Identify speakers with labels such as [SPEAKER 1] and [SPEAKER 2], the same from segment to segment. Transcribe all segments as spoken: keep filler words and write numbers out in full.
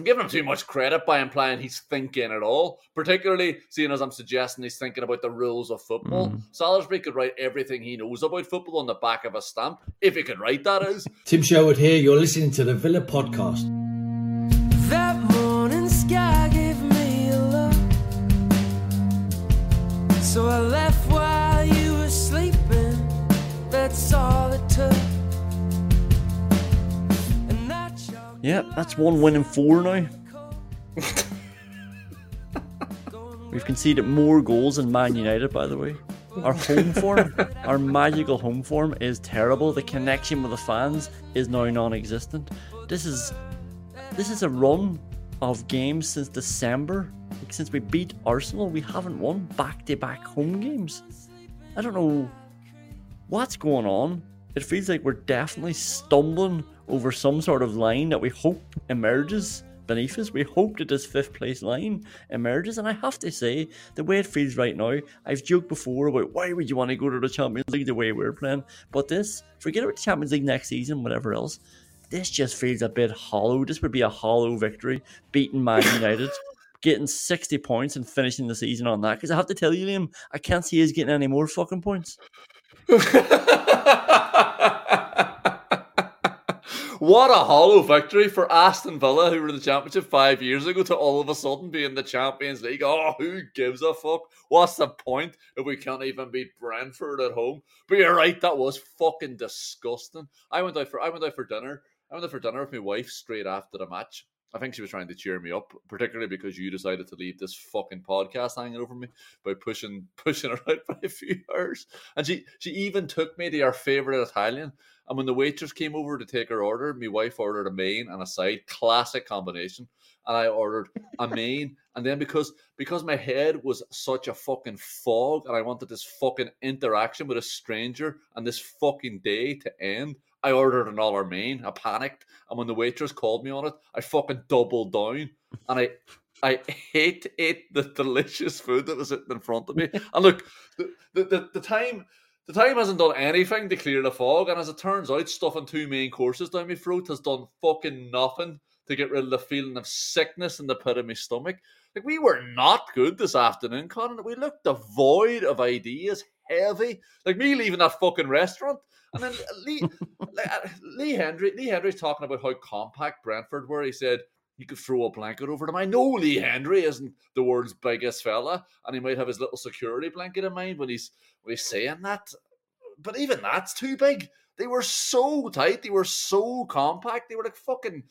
[SPEAKER 1] I'm giving him too much credit by implying he's thinking at all, particularly seeing as I'm suggesting he's thinking about the rules of football. Mm. Salisbury could write everything he knows about football on the back of a stamp, if he could write that is.
[SPEAKER 2] Tim Sherwood here, you're listening to the Villa Podcast.
[SPEAKER 3] That morning sky gave me a look, so I left while you were sleeping, that's all it took.
[SPEAKER 4] Yeah, that's one win in four now. We've conceded more goals than Man United, by the way. Our home form, our magical home form is terrible. The connection with the fans is now non-existent. This is this is a run of games since December. Like, since we beat Arsenal, we haven't won back-to-back home games. I don't know what's going on. It feels like we're definitely stumbling over some sort of line that we hope emerges beneath us. We hope that this fifth place line emerges, and I have to say, the way it feels right now, I've joked before about why would you want to go to the Champions League the way we're playing, but this, forget about the Champions League next season, whatever else, this just feels a bit hollow. This would be a hollow victory, beating Man United, getting sixty points and finishing the season on that, because I have to tell you, Liam, I can't see us getting any more fucking points.
[SPEAKER 1] What a hollow victory for Aston Villa, who were in the Championship five years ago, to all of a sudden be in the Champions League. Oh, who gives a fuck? What's the point if we can't even beat Brentford at home? But you're right, that was fucking disgusting. I went out for I went out for dinner. I went out for dinner with my wife straight after the match. I think she was trying to cheer me up, particularly because you decided to leave this fucking podcast hanging over me by pushing pushing her out by a few hours. And she, she even took me to our favourite Italian. And when the waitress came over to take her order, my wife ordered a main and a side. Classic combination. And I ordered a main. And then because because my head was such a fucking fog and I wanted this fucking interaction with a stranger and this fucking day to end, I ordered another main. I panicked. And when the waitress called me on it, I fucking doubled down. And I I ate, ate the delicious food that was sitting in front of me. And look, the, the, the, the time... The time hasn't done anything to clear the fog, and as it turns out, stuffing two main courses down my throat has done fucking nothing to get rid of the feeling of sickness in the pit of my stomach. Like, we were not good this afternoon, Conan. We looked devoid of ideas, heavy. Like me leaving that fucking restaurant. And then Lee, Lee Hendry, Lee Hendry's talking about how compact Brentford were. He said, you could throw a blanket over them. I know Lee Hendry isn't the world's biggest fella, and he might have his little security blanket in mind when he's when he's saying that. But even that's too big. They were so tight. They were so compact. They were like fucking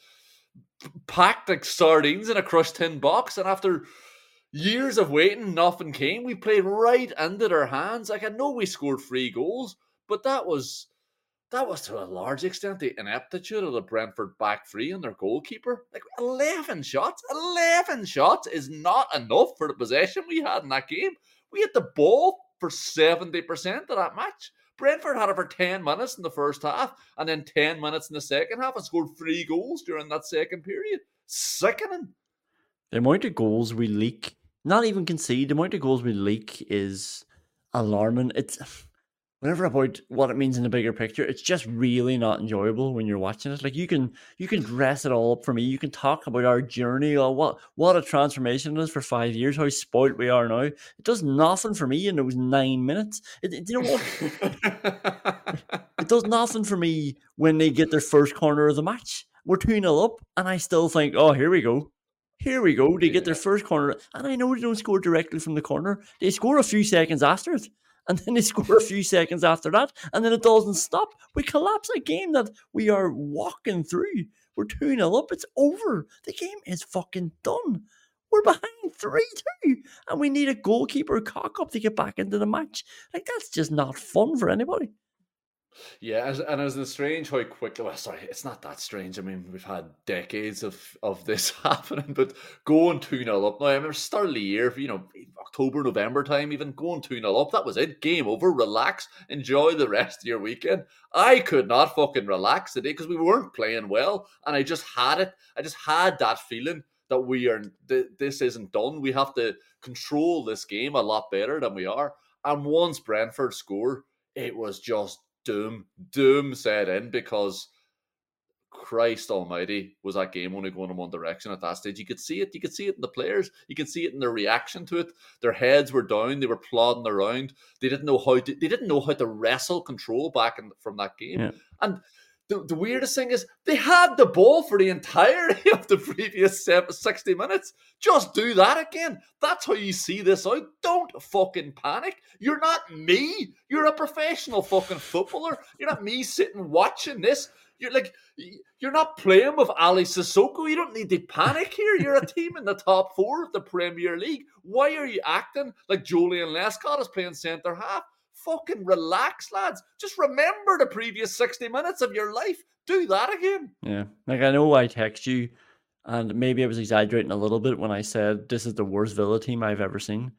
[SPEAKER 1] packed like sardines in a crushed tin box. And after years of waiting, nothing came. We played right into their hands. Like, I know we scored three goals, but that was... That was to a large extent the ineptitude of the Brentford back three and their goalkeeper. Like, eleven shots. eleven shots is not enough for the possession we had in that game. We had the ball for seventy percent of that match. Brentford had it for ten minutes in the first half and then ten minutes in the second half and scored three goals during that second period. Sickening.
[SPEAKER 4] The amount of goals we leak, not even concede, the amount of goals we leak is alarming. It's... Whatever about what it means in the bigger picture, it's just really not enjoyable when you're watching it. Like, you can you can dress it all up for me. You can talk about our journey, or what what a transformation it is for five years, how spoiled we are now. It does nothing for me in those nine minutes. It, it, you know what? It does nothing for me when they get their first corner of the match. We're two nil up, and I still think, oh, here we go. Here we go. They get their first corner, and I know they don't score directly from the corner. They score a few seconds after it. And then they score a few seconds after that, and then it doesn't stop. We collapse a game that we are walking through. We're two nil up. It's over. The game is fucking done. We're behind three two, and we need a goalkeeper cock up to get back into the match. Like, that's just not fun for anybody.
[SPEAKER 1] Yeah, and it was strange how quickly... Well, sorry, it's not that strange. I mean, we've had decades of, of this happening, but going two nil up... Now, I remember start of the year, you know, October, November time, even going two nil up, that was it. Game over, relax, enjoy the rest of your weekend. I could not fucking relax today because we weren't playing well, and I just had it. I just had that feeling that we are... Th- this isn't done. We have to control this game a lot better than we are. And once Brentford scored, it was just... Doom, doom set in because Christ almighty, was that game only going in one direction at that stage? You could see it. You could see it in the players. You could see it in their reaction to it. Their heads were down. They were plodding around. They didn't know how to. They didn't know how to wrestle control back in, from that game.
[SPEAKER 4] Yeah.
[SPEAKER 1] And the, the weirdest thing is, they had the ball for the entirety of the previous sixty minutes. Just do that again. That's how you see this out. Don't fucking panic. You're not me. You're a professional fucking footballer. You're not me sitting watching this. You're like, you're not playing with Ali Sissoko. You don't need to panic here. You're a team in the top four of the Premier League. Why are you acting like Julian Lescott is playing centre half? Fucking relax, lads. Just remember the previous sixty minutes of your life. Do that again.
[SPEAKER 4] Yeah. Like, I know I text you, and maybe I was exaggerating a little bit when I said this is the worst Villa team I've ever seen.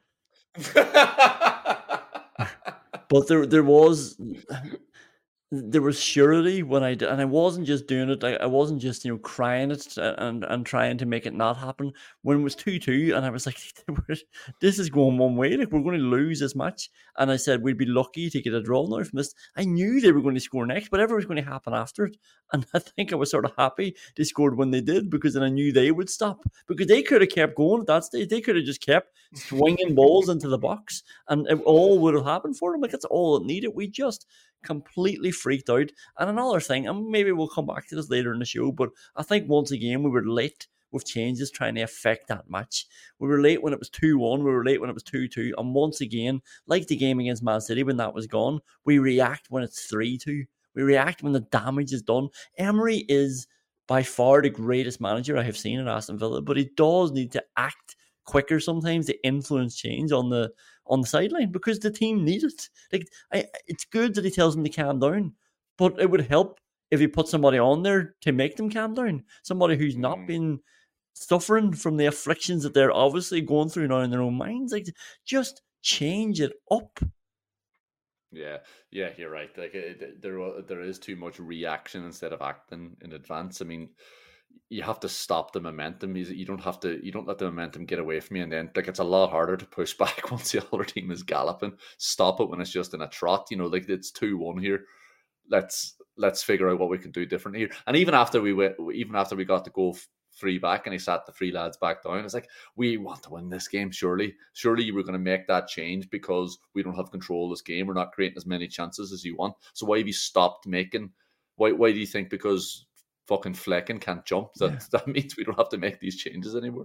[SPEAKER 4] But there, there was... There was surety when I did, and I wasn't just doing it. I, I wasn't just, you know, crying it and, and trying to make it not happen. When it was two two, and I was like, this is going one way. Like, we're going to lose this match. And I said we'd be lucky to get a draw now from this. I knew they were going to score next, whatever was going to happen after it. And I think I was sort of happy they scored when they did, because then I knew they would stop. Because they could have kept going at that stage. They could have just kept swinging balls into the box, and it all would have happened for them. Like, that's all it needed. We just completely freaked out. And another thing, and maybe we'll come back to this later in the show, but I think once again we were late with changes trying to affect that match. We were late when it was two one, we were late when it was two two, and once again, like the game against Man City when that was gone, we react when it's three two. We react when the damage is done. Emery is by far the greatest manager I have seen in Aston Villa, but he does need to act quicker sometimes to influence change on the on the sideline, because the team needs it. Like, I, it's good that he tells them to calm down, but it would help if he put somebody on there to make them calm down. Somebody who's not
[SPEAKER 1] Mm.
[SPEAKER 4] been suffering from the afflictions that they're obviously going through now in their own minds. Like, just change it up.
[SPEAKER 1] Yeah, yeah, you're right. Like, it, there, there is too much reaction instead of acting in advance. I mean, you have to stop the momentum. You you don't have to. You don't let the momentum get away from you, and then like it's a lot harder to push back once the other team is galloping. Stop it when it's just in a trot. You know, like it's two one here. Let's let's figure out what we can do differently here. And even after we went, even after we got the goal three back, and he sat the three lads back down, it's like, we want to win this game. Surely, surely you were going to make that change because we don't have control of this game. We're not creating as many chances as you want. So why have you stopped making? Why why do you think because fucking Flecken can't jump that, yeah. that means we don't have to make these changes anymore?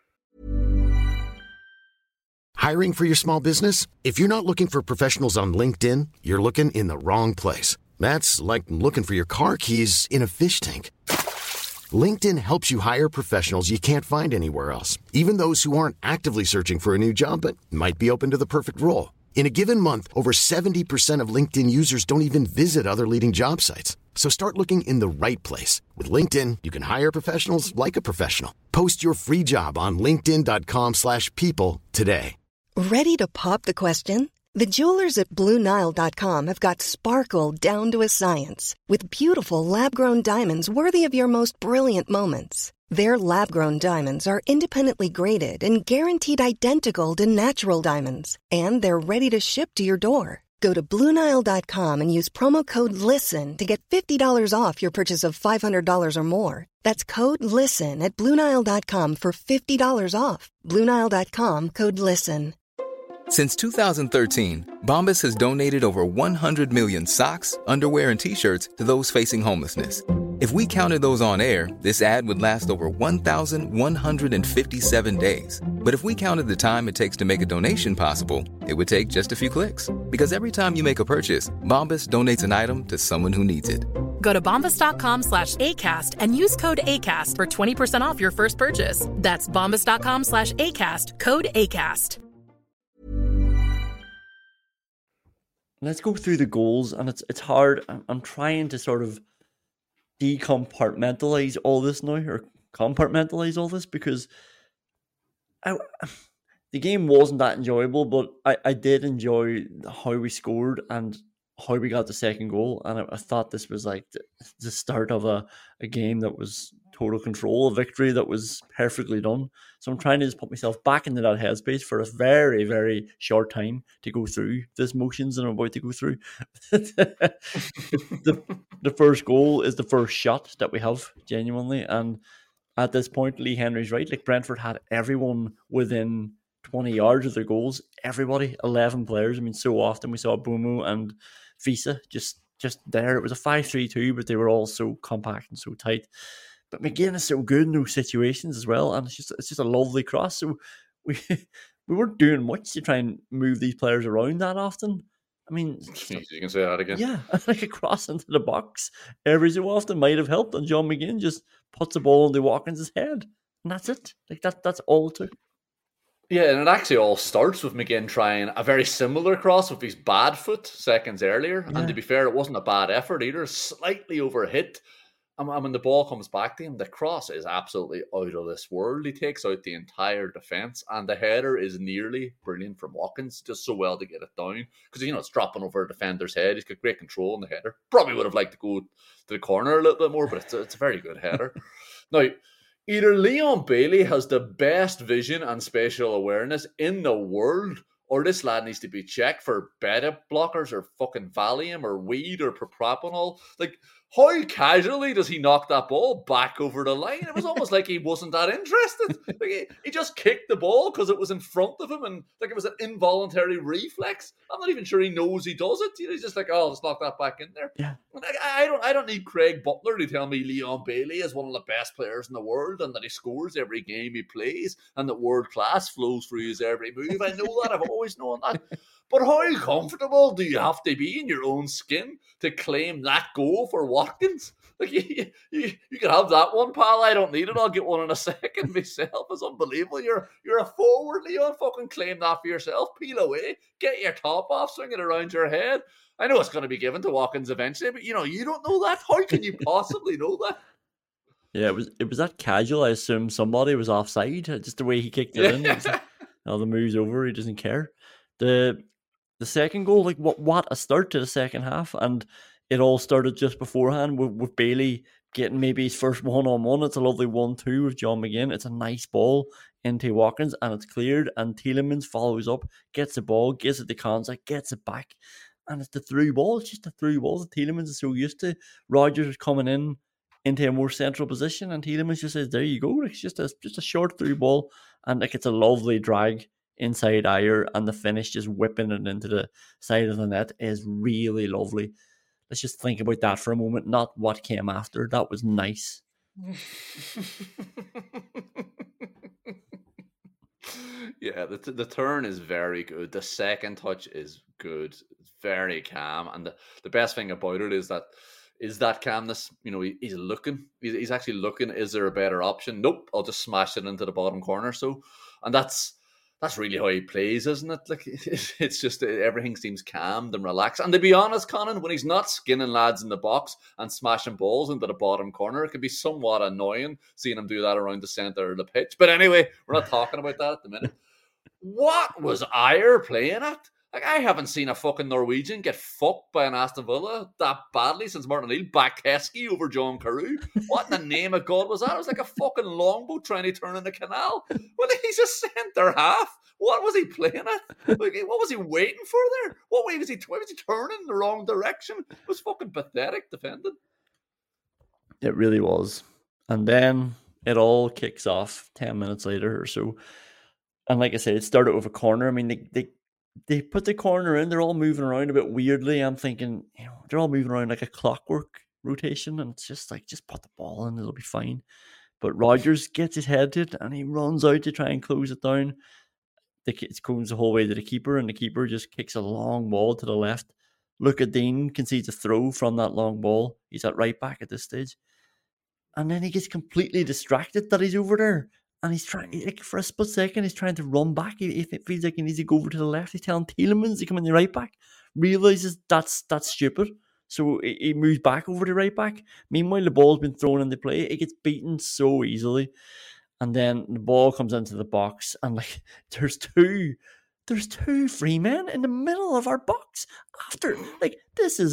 [SPEAKER 5] Hiring for your small business? If you're not looking for professionals on LinkedIn, you're looking in the wrong place. That's like looking for your car keys in a fish tank. LinkedIn helps you hire professionals you can't find anywhere else, even those who aren't actively searching for a new job but might be open to the perfect role. In a given month, over seventy percent of LinkedIn users don't even visit other leading job sites. So start looking in the right place. With LinkedIn, you can hire professionals like a professional. Post your free job on linkedin.com slash people today.
[SPEAKER 6] Ready to pop the question? The jewelers at Blue Nile dot com have got sparkle down to a science with beautiful lab-grown diamonds worthy of your most brilliant moments. Their lab-grown diamonds are independently graded and guaranteed identical to natural diamonds, and they're ready to ship to your door. Go to Blue Nile dot com and use promo code LISTEN to get fifty dollars off your purchase of five hundred dollars or more. That's code LISTEN at Blue Nile dot com for fifty dollars off. Blue Nile dot com, code LISTEN.
[SPEAKER 7] Since two thousand thirteen, Bombas has donated over one hundred million socks, underwear, and T-shirts to those facing homelessness. If we counted those on air, this ad would last over one thousand one hundred fifty-seven days. But if we counted the time it takes to make a donation possible, it would take just a few clicks. Because every time you make a purchase, Bombas donates an item to someone who needs it.
[SPEAKER 8] Go to bombas.com slash ACAST and use code ACAST for twenty percent off your first purchase. That's bombas.com slash ACAST, code ACAST.
[SPEAKER 4] Let's go through the goals, and it's it's hard. I'm, I'm trying to sort of decompartmentalize all this now, or compartmentalize all this, because I, the game wasn't that enjoyable, but I, I did enjoy how we scored and how we got the second goal, and I, I thought this was like the, the start of a, a game that was total control, a victory that was perfectly done. So I'm trying to just put myself back into that headspace for a very, very short time to go through this motions that I'm about to go through. the, the first goal is the first shot that we have, genuinely. And at this point, Lee Henry's right. Like, Brentford had everyone within twenty yards of their goals. Everybody, eleven players. I mean, so often we saw Bomo and Visa just just there. It was a five three two, but they were all so compact and so tight. But McGinn is so good in those situations as well, and it's just it's just a lovely cross. So we we weren't doing much to try and move these players around that often. I mean,
[SPEAKER 1] you can say that again.
[SPEAKER 4] Yeah, like a cross into the box every so often might have helped, and John McGinn just puts the ball into Watkins' head, and that's it. Like that, that's all it took.
[SPEAKER 1] Yeah, and it actually all starts with McGinn trying a very similar cross with his bad foot seconds earlier. Yeah. And to be fair, it wasn't a bad effort either. Slightly overhit. And when the ball comes back to him, the cross is absolutely out of this world. He takes out the entire defence, and the header is nearly brilliant from Watkins. Just so well to get it down. Because, you know, it's dropping over a defender's head. He's got great control in the header. Probably would have liked to go to the corner a little bit more, but it's a, it's a very good header. Now, either Leon Bailey has the best vision and spatial awareness in the world, or this lad needs to be checked for beta blockers or fucking Valium or weed or propranolol. Like, how casually does he knock that ball back over the line? It was almost like he wasn't that interested. Like he, he just kicked the ball because it was in front of him, and like it was an involuntary reflex. I'm not even sure he knows he does it. You know, he's just like, oh, let's knock that back in there.
[SPEAKER 4] Yeah.
[SPEAKER 1] I, I don't I don't need Craig Butler to tell me Leon Bailey is one of the best players in the world and that he scores every game he plays and that world class flows through his every move. I know that. I've always known that. But how comfortable do you have to be in your own skin to claim that goal for Watkins? Like you, you, you can have that one, pal. I don't need it. I'll get one in a second myself. It's unbelievable. You're you're a forward, Leon. Fucking claim that for yourself. Peel away. Get your top off. Swing it around your head. I know it's going to be given to Watkins eventually, but you know you don't know that. How can you possibly know that?
[SPEAKER 4] Yeah, it was it was that casual. I assume somebody was offside. Just the way he kicked it yeah. in. It was like, oh, the move's over. He doesn't care. The The second goal, like what what a start to the second half, and it all started just beforehand with, with Bailey getting maybe his first one-on-one. It's a lovely one two with John McGinn. It's a nice ball into Watkins, and it's cleared, and Tielemans follows up, gets the ball, gives it to Konsa, gets it back, and it's the through ball. It's just a through ball that Tielemans is so used to. Rodgers is coming in into a more central position, and Tielemans just says, there you go. It's just a, just a short through ball, and like it's a lovely drag inside Ayer, and the finish just whipping it into the side of the net is really lovely. Let's just think about that for a moment, not what came after. That was nice.
[SPEAKER 1] Yeah, the the turn is very good. The second touch is good. It's very calm, and the, the best thing about it is that is that calmness. You know, he, he's looking. He's, he's actually looking. Is there a better option? Nope. I'll just smash it into the bottom corner. So, and that's. That's really how he plays, isn't it? Like it's just everything seems calmed and relaxed. And to be honest, Conan, when he's not skinning lads in the box and smashing balls into the bottom corner, it can be somewhat annoying seeing him do that around the centre of the pitch. But anyway, we're not talking about that at the minute. What was Ayer playing at? Like, I haven't seen a fucking Norwegian get fucked by an Aston Villa that badly since Martin O'Neill backed Heskey over John Carew. What in the name of God was that? It was like a fucking longboat trying to turn in the canal. Well, he's a centre half. What was he playing at? Like, what was he waiting for there? What way was he? Why was he turning in the wrong direction? It was fucking pathetic defending.
[SPEAKER 4] It really was. And then it all kicks off ten minutes later or so. And like I said, it started with a corner. I mean, they they They put the corner in, they're all moving around a bit weirdly. I'm thinking, you know, they're all moving around like a clockwork rotation, and it's just like, just put the ball in, it'll be fine. But Rodgers gets his head to it, and he runs out to try and close it down. It goes the whole way to the keeper, and the keeper just kicks a long ball to the left. Luca Dean concedes a throw from that long ball. He's at right back at this stage. And then he gets completely distracted that he's over there. And he's trying, like, for a split second, he's trying to run back. He, he feels like he needs to go over to the left. He's telling Tielemans to come in the right back. Realizes that's that's stupid. So he, he moves back over to right back. Meanwhile, the ball's been thrown into play. It gets beaten so easily. And then the ball comes into the box. And, like, there's two, there's two free men in the middle of our box. After, like, this is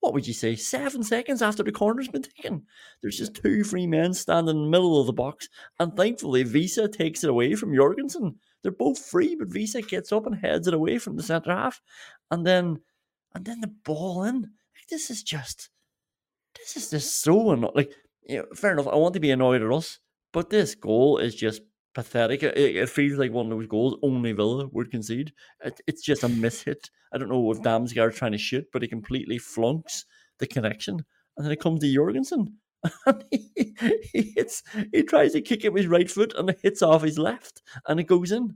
[SPEAKER 4] what would you say, seven seconds after the corner's been taken. There's just two free men standing in the middle of the box, and thankfully Visa takes it away from Jorgensen. They're both free, but Visa gets up and heads it away from the centre half, and then and then the ball in. Like, this is just, this is just so annoying. Like, you know, fair enough, I want to be annoyed at us, but this goal is just pathetic. It, it feels like one of those goals only Villa would concede. It, it's just a mishit. I don't know if Damsgaard's trying to shoot, but he completely flunks the connection, and then it comes to Jorgensen. And he, he hits. He tries to kick it with his right foot, and it hits off his left, and it goes in.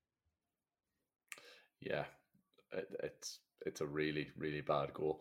[SPEAKER 1] Yeah, it, it's it's a really really bad goal.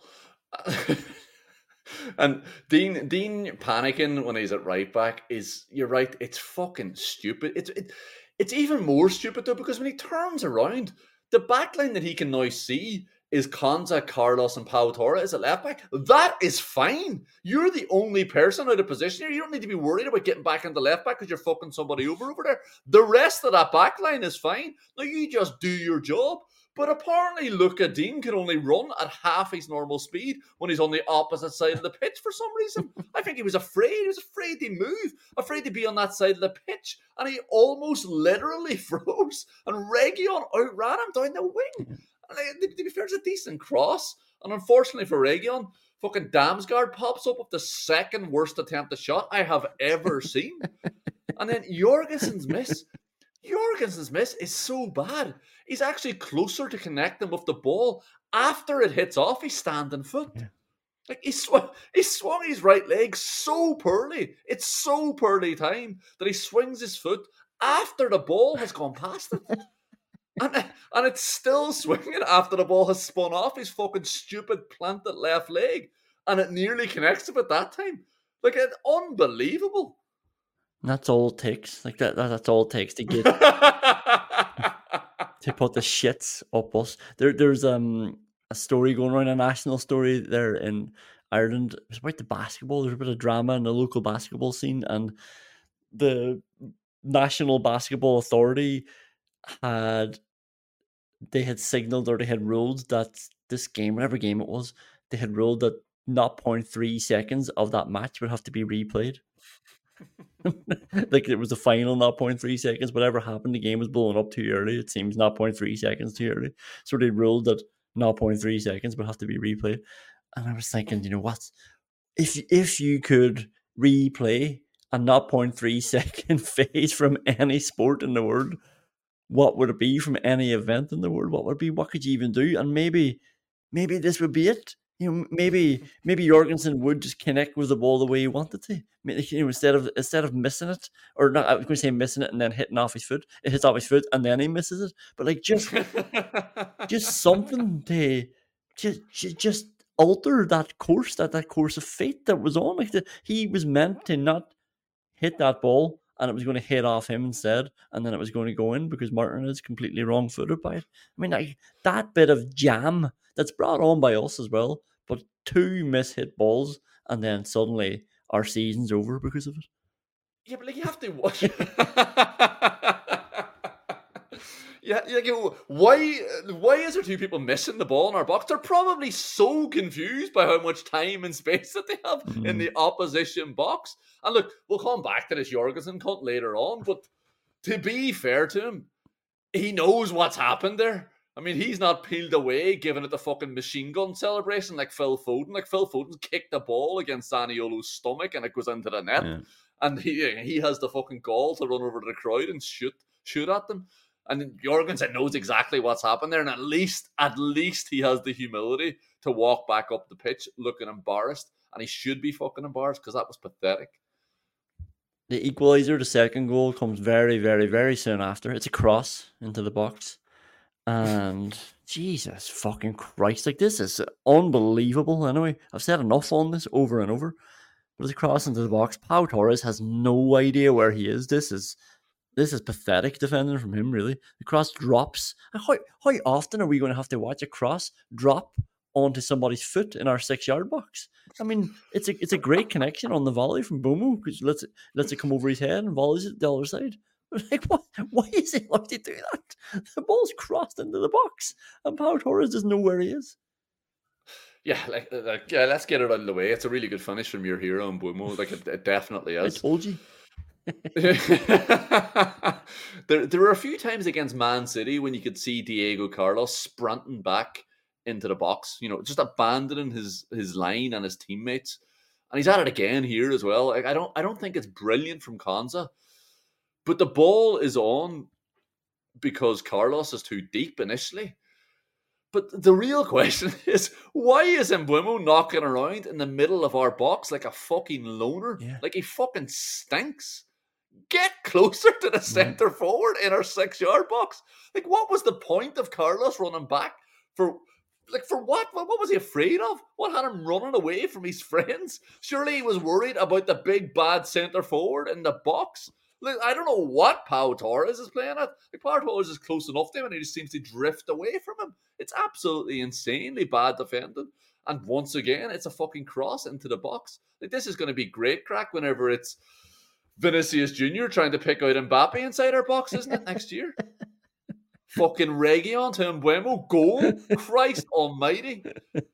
[SPEAKER 1] And Dean Dean panicking when he's at right back is, you're right, it's fucking stupid. It's it, it's even more stupid though, because when he turns around, the backline that he can now see is Konza, Carlos, and Pau Torres at left back. That is fine. You're the only person out of position here. You don't need to be worried about getting back into left back because you're fucking somebody over over there. The rest of that backline is fine. Now you just do your job. But apparently Luca Dean can only run at half his normal speed when he's on the opposite side of the pitch for some reason. I think he was afraid. He was afraid to move, afraid to be on that side of the pitch. And he almost literally froze. And Region outran him down the wing. And to be fair, it's a decent cross. And unfortunately for Region, fucking Damsgaard pops up with the second worst attempted shot I have ever seen. And then Jorgensen's miss. Jorgensen's miss is so bad. He's actually closer to connecting with the ball after it hits off his standing foot. Yeah. Like he swung, he swung his right leg so poorly. It's so poorly timed that he swings his foot after the ball has gone past it. and, and it's still swinging after the ball has spun off his fucking stupid planted left leg. And it nearly connects him at that time. Like, it's unbelievable.
[SPEAKER 4] And that's all it takes. Like that, that that's all it takes to get to put the shits up us. There there's um a story going around, a national story there in Ireland. It was about the basketball. There's a bit of drama in the local basketball scene, and the National Basketball Authority had they had signaled, or they had ruled that this game, whatever game it was, they had ruled that zero point three seconds of that match would have to be replayed. Like it was the final zero point three seconds. Whatever happened, the game was blowing up too early. It seems zero point three seconds too early. So they ruled that zero point three seconds would have to be replayed. And I was thinking, you know what? If if you could replay a zero point three second phase from any sport in the world, what would it be? From any event in the world, what would it be? What could you even do? And maybe, maybe this would be it. You know, maybe maybe Jorgensen would just connect with the ball the way he wanted to. You know, instead of instead of missing it, or not, I was going to say missing it and then hitting off his foot. It hits off his foot and then he misses it. But like just just something to just just alter that course, that that course of fate that was on. Like the, he was meant to not hit that ball, and it was going to hit off him instead, and then it was going to go in because Martin is completely wrong-footed by it. I mean, like that bit of jam that's brought on by us as well, but two mishit balls, and then suddenly our season's over because of it.
[SPEAKER 1] Yeah, but like you have to watch. Yeah, like, why? Why is there two people missing the ball in our box? They're probably so confused by how much time and space that they have mm. in the opposition box. And look, we'll come back to this Jorgensen cunt later on, but to be fair to him, he knows what's happened there. I mean, he's not peeled away, giving it the fucking machine gun celebration like Phil Foden. Like Phil Foden kicked the ball against Zaniolo's stomach and it goes into the net. Yeah. And he he has the fucking gall to run over to the crowd and shoot shoot at them. And Jorgensen knows exactly what's happened there. And at least, at least he has the humility to walk back up the pitch looking embarrassed. And he should be fucking embarrassed because that was pathetic.
[SPEAKER 4] The equaliser, the second goal, comes very, very, very soon after. It's a cross into the box. And Jesus fucking Christ, like this is unbelievable. Anyway, I've said enough on this over and over. But it's a cross into the box. Pau Torres has no idea where he is. This is this is pathetic defending from him, really. The cross drops. How how often are we going to have to watch a cross drop onto somebody's foot in our six-yard box? I mean, it's a it's a great connection on the volley from Bomo, because lets it lets it come over his head and volleys it the other side. Like, what? Why is he allowed to do that? The ball's crossed into the box, and Pau Torres doesn't know where he is.
[SPEAKER 1] Yeah, like, like yeah, let's get it out of the way. It's a really good finish from your hero Mbeumo. Like it, it definitely
[SPEAKER 4] I
[SPEAKER 1] is.
[SPEAKER 4] told you.
[SPEAKER 1] there, there were a few times against Man City when you could see Diego Carlos sprinting back into the box, you know, just abandoning his his line and his teammates. And he's at it again here as well. Like, I don't I don't think it's brilliant from Konsa, but the ball is on because Carlos is too deep initially. But the real question is, why is Mbeumo knocking around in the middle of our box like a fucking loner?
[SPEAKER 4] Yeah.
[SPEAKER 1] Like he fucking stinks. Get closer to the centre mm. forward in our six-yard box. Like, what was the point of Carlos running back for? Like, for what? What was he afraid of? What had him running away from his friends? Surely he was worried about the big bad centre forward in the box. Like, I don't know what Pau Torres is playing at. Like, Pau Torres is close enough to him and he just seems to drift away from him. It's absolutely insanely bad defending. And once again, it's a fucking cross into the box. Like, this is going to be great crack whenever it's Vinicius Junior trying to pick out Mbappe inside our box, isn't it, next year? Fucking Reguilon to Mbeumo. Goal. Christ almighty.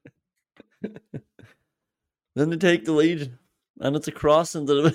[SPEAKER 4] Then they take the lead. And it's a cross into the...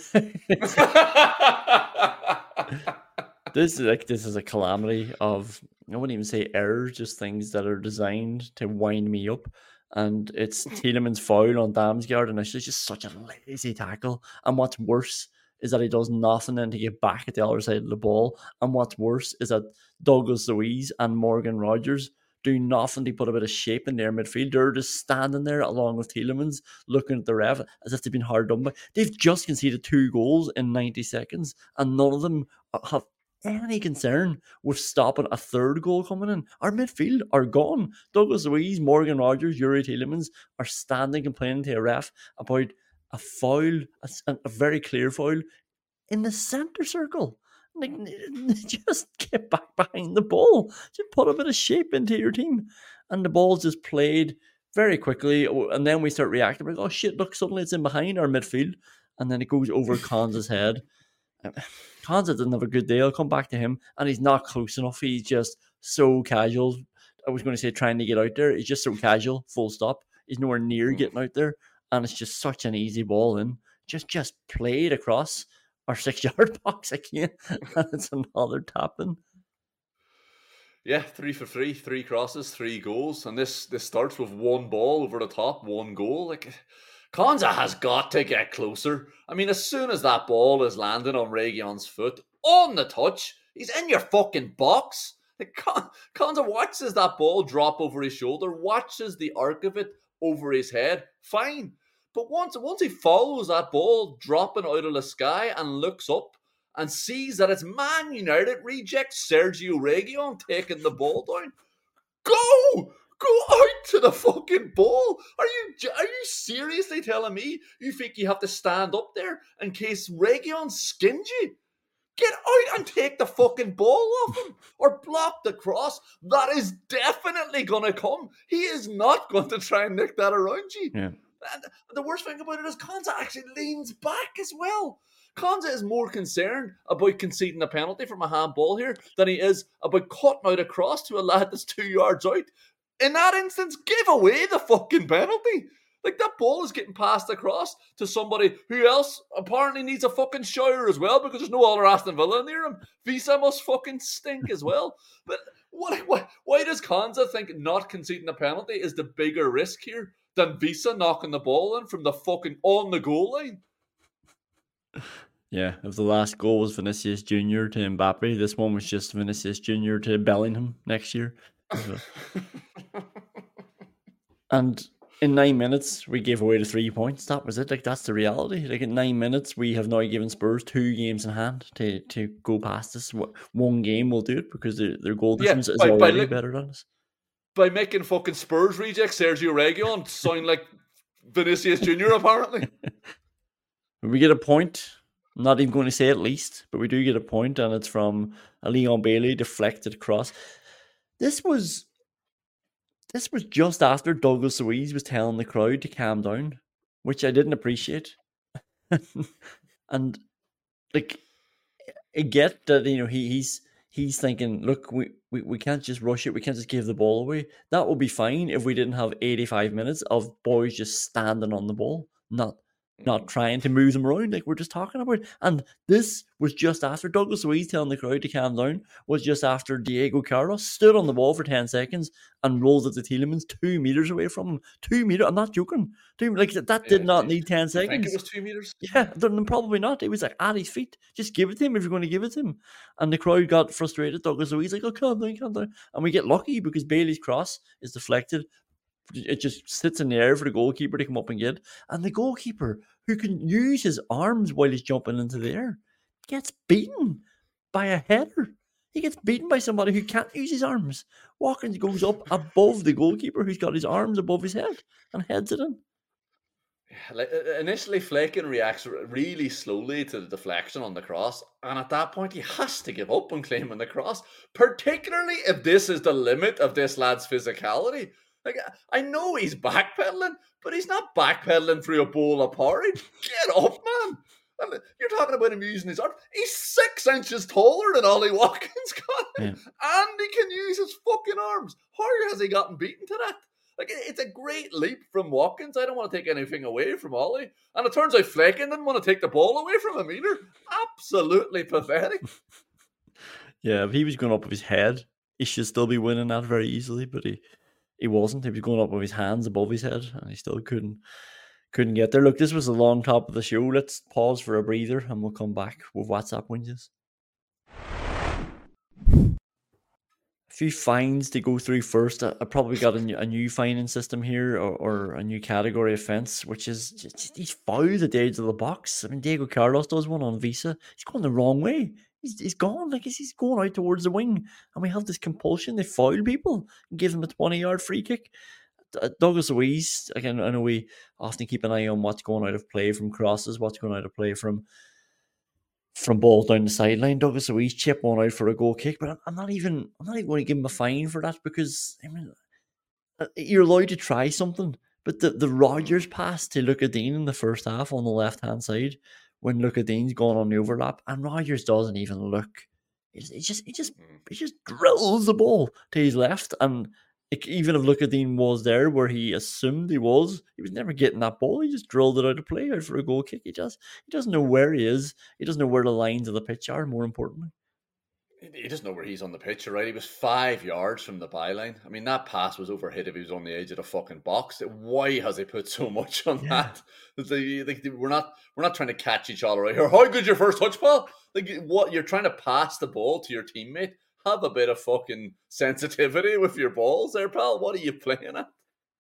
[SPEAKER 4] This is like this is a calamity of, I wouldn't even say errors, just things that are designed to wind me up. And it's Tielemans' foul on Damsgaard, and it's just such a lazy tackle. And what's worse is that he does nothing then to get back at the other side of the ball. And what's worse is that Douglas Luiz and Morgan Rogers do nothing to put a bit of shape in their midfield. They're just standing there along with Tielemans, looking at the ref as if they've been hard done by. They've just conceded two goals in ninety seconds, and none of them have any concern with stopping a third goal coming in. Our midfield are gone. Douglas Luiz, Morgan Rogers, Yuri Tielemans are standing complaining to a ref about a foul, a, a very clear foul, in the centre circle. Like, just get back behind the ball. Just put a bit of shape into your team. And the ball's just played very quickly. And then we start reacting. We're like, oh shit, look, suddenly it's in behind our midfield. And then it goes over Konsa's head. Konsa doesn't have a good day. I'll come back to him. And he's not close enough. He's just so casual. I was going to say trying to get out there. He's just so casual, full stop. He's nowhere near getting out there. And it's just such an easy ball in. Just, just played across our six-yard box again, and it's another tapping.
[SPEAKER 1] Yeah, three for three, three crosses, three goals, and this this starts with one ball over the top, one goal. Like, Konsa has got to get closer. I mean, as soon as that ball is landing on Reguilon's foot, on the touch, he's in your fucking box. Like, Kon- Konsa watches that ball drop over his shoulder, watches the arc of it over his head. Fine. But once, once he follows that ball dropping out of the sky and looks up and sees that it's Man United reject Sergio Reguilon taking the ball down, go! Go out to the fucking ball! Are you are you seriously telling me you think you have to stand up there in case Reguilon skins you? Get out and take the fucking ball off him or block the cross. That is definitely going to come. He is not going to try and nick that around you.
[SPEAKER 4] Yeah.
[SPEAKER 1] And the worst thing about it is Konsa actually leans back as well. Konsa is more concerned about conceding a penalty from a handball here than he is about cutting out a cross to a lad that's two yards out. In that instance, give away the fucking penalty. Like, that ball is getting passed across to somebody who else apparently needs a fucking shower as well because there's no other Aston Villa near him. Visa must fucking stink as well. But what, why, why does Konsa think not conceding a penalty is the bigger risk here than Visa knocking the ball in from the fucking on the goal line?
[SPEAKER 4] Yeah, if the last goal was Vinicius Junior to Mbappe, this one was just Vinicius Junior to Bellingham next year. And in nine minutes, we gave away the three points. That was it. Like, that's the reality. Like, in nine minutes, we have now given Spurs two games in hand to, to go past us. One game will do it because their, their goal difference yeah, by, is already by, better than us.
[SPEAKER 1] By making fucking Spurs rejects Sergio Reguilon sound like Vinicius Junior apparently.
[SPEAKER 4] We get a point. I'm not even going to say at least, but we do get a point, and it's from a Leon Bailey deflected cross. This was this was just after Douglas Luiz was telling the crowd to calm down, which I didn't appreciate. And like, I get that, you know, he, he's he's thinking, look, we, we, we can't just rush it. We can't just give the ball away. That would be fine if we didn't have eighty-five minutes of boys just standing on the ball, not not trying to move them around like we're just talking about. And this was just after Douglas Luiz telling the crowd to calm down, was just after Diego Carlos stood on the ball for ten seconds and rolled it to Tielemans two metres away from him. Two metres, I'm not joking. Two, like that did yeah, not need ten seconds. I
[SPEAKER 1] think it was two metres?
[SPEAKER 4] Yeah, then probably not. It was like at his feet. Just give it to him if you're going to give it to him. And the crowd got frustrated. Douglas Luiz like, oh, calm down, calm down. And we get lucky because Bailey's cross is deflected. It just sits in the air for the goalkeeper to come up and get. And the goalkeeper, who can use his arms while he's jumping into the air, gets beaten by a header. He gets beaten by somebody who can't use his arms. Watkins goes up above the goalkeeper who's got his arms above his head and heads it in.
[SPEAKER 1] Like, initially, Flecken reacts really slowly to the deflection on the cross, and at that point, he has to give up on claiming the cross, particularly if this is the limit of this lad's physicality. Like, I know he's backpedaling, but he's not backpedaling through a bowl of porridge. Get up, man. And you're talking about him using his arms. He's six inches taller than Ollie Watkins, Colin, yeah. And he can use his fucking arms. How has he gotten beaten to that? Like, it's a great leap from Watkins. I don't want to take anything away from Ollie. And it turns out Flecken didn't want to take the ball away from him either. Absolutely pathetic.
[SPEAKER 4] Yeah, if he was going up with his head, he should still be winning that very easily, but he... He wasn't. He was going up with his hands above his head, and he still couldn't couldn't get there. Look, this was the long top of the show. Let's pause for a breather, and we'll come back with WhatsApp wins. A few fines to go through first. I, I probably got a new, a new fining system here, or, or a new category offence, which is just, these fouls at the edge of the box. I mean, Diego Carlos does one on Visa. He's going the wrong way. He's, he's gone, like he's going out towards the wing, and we have this compulsion. They foul people and give them a twenty-yard free kick. Douglas Luiz, again, I know we often keep an eye on what's going out of play from crosses, what's going out of play from from balls down the sideline. Douglas Luiz chip one out for a goal kick, but I'm, I'm not even I'm not even going to give him a fine for that because I mean you're allowed to try something. But the the Rodgers pass to Luka Dean in the first half on the left hand side, when Luka Dean's gone on the overlap, and Rodgers doesn't even look. He just, he just, he just drills the ball to his left, and it, even if Luka Dean was there where he assumed he was, he was never getting that ball. He just drilled it out of play, out for a goal kick. He just, he doesn't know where he is. He doesn't know where the lines of the pitch are. More importantly,
[SPEAKER 1] he doesn't know where he's on the pitch, right? He was five yards from the byline. I mean, that pass was overhit if he was on the edge of the fucking box. Why has he put so much on yeah. that? Like, like, we're not we're not trying to catch each other right here. How good's your first touch, pal? Like, what, you're trying to pass the ball to your teammate? Have a bit of fucking sensitivity with your balls there, pal. What are you playing at?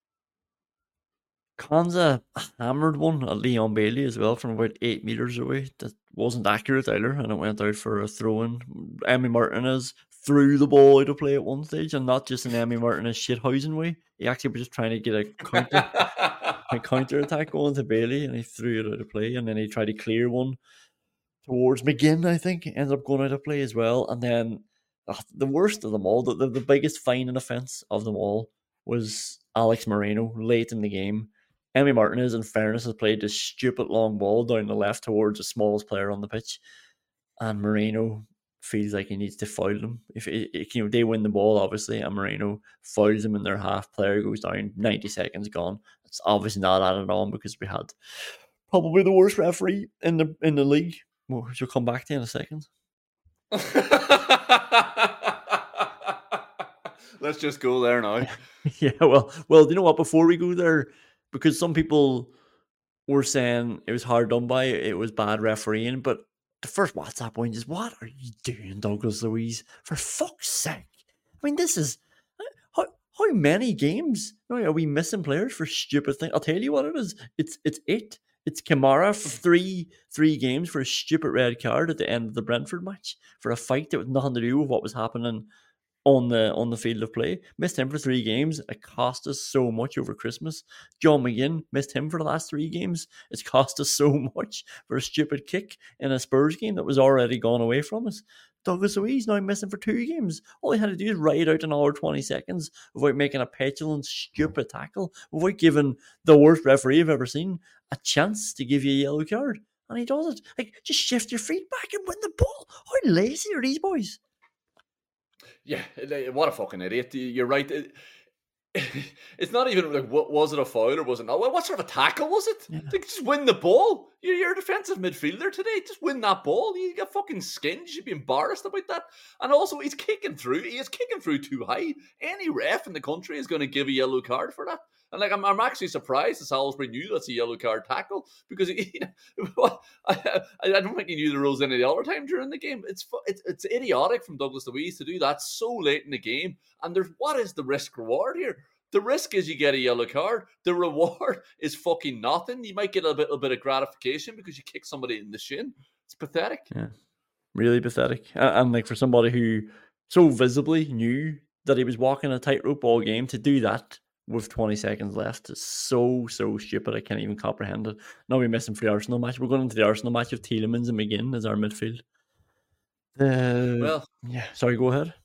[SPEAKER 4] Konsa hammered one at Leon Bailey as well from about eight metres away. That wasn't accurate either, and it went out for a throw-in. Emi Martinez threw the ball out of play at one stage, and not just an Emi Martinez shithousen way. He actually was just trying to get a counter, a counter attack going to Bailey, and he threw it out of play, and then he tried to clear one towards McGinn, I think. Ended up going out of play as well. And then oh, the worst of them all, the, the, the biggest fine and offence of them all was Alex Moreno late in the game. Emi Martinez, in fairness, has played this stupid long ball down the left towards the smallest player on the pitch, and Moreno feels like he needs to foul them. If, if you know they win the ball, obviously, and Moreno fouls them in their half, player goes down, ninety seconds gone. It's obviously not added on because we had probably the worst referee in the in the league, which we'll come back to in a second.
[SPEAKER 1] Let's just go there now.
[SPEAKER 4] yeah, well, well, you know what? Before we go there. Because some people were saying it was hard done by, it was bad refereeing, but the first WhatsApp one is, what are you doing, Douglas Luiz? For fuck's sake. I mean, this is, how how many games are we missing players for stupid things? I'll tell you what it is. It's it's it. It's Kamara for three, three games for a stupid red card at the end of the Brentford match for a fight that was nothing to do with what was happening on the on the field of play. Missed him for three games. It cost us so much over Christmas. John McGinn, missed him for the last three games. It's cost us so much for a stupid kick in a Spurs game that was already gone away from us. Douglas Luiz now missing for two games. All he had to do is ride out another twenty seconds without making a petulant, stupid tackle, without giving the worst referee I've ever seen a chance to give you a yellow card. And he does it. Like, just shift your feet back and win the ball. How lazy are these boys?
[SPEAKER 1] Yeah, what a fucking idiot. You're right. It, it's not even like, what was it a foul or was it not? What sort of a tackle was it?
[SPEAKER 4] Yeah.
[SPEAKER 1] Like, just win the ball. You're, you're a defensive midfielder today. Just win that ball. You get fucking skinned. You should be embarrassed about that. And also, he's kicking through. He is kicking through too high. Any ref in the country is going to give a yellow card for that. And like, I'm, I'm actually surprised that Salisbury knew that's a yellow card tackle because he, you know, I, I don't think he knew the rules any other time during the game. It's, it's it's idiotic from Douglas Luiz to do that so late in the game. And there's what is the risk reward here? The risk is you get a yellow card. The reward is fucking nothing. You might get a bit, a bit of gratification because you kick somebody in the shin. It's pathetic.
[SPEAKER 4] Yeah, really pathetic. And, and like for somebody who so visibly knew that he was walking a tightrope all game, to do that with twenty seconds left is so, so stupid. I can't even comprehend it. Now we're missing for the Arsenal match. We're going into the Arsenal match of Tielemans and McGinn as our midfield. Uh,
[SPEAKER 1] Well,
[SPEAKER 4] yeah. Sorry, go ahead.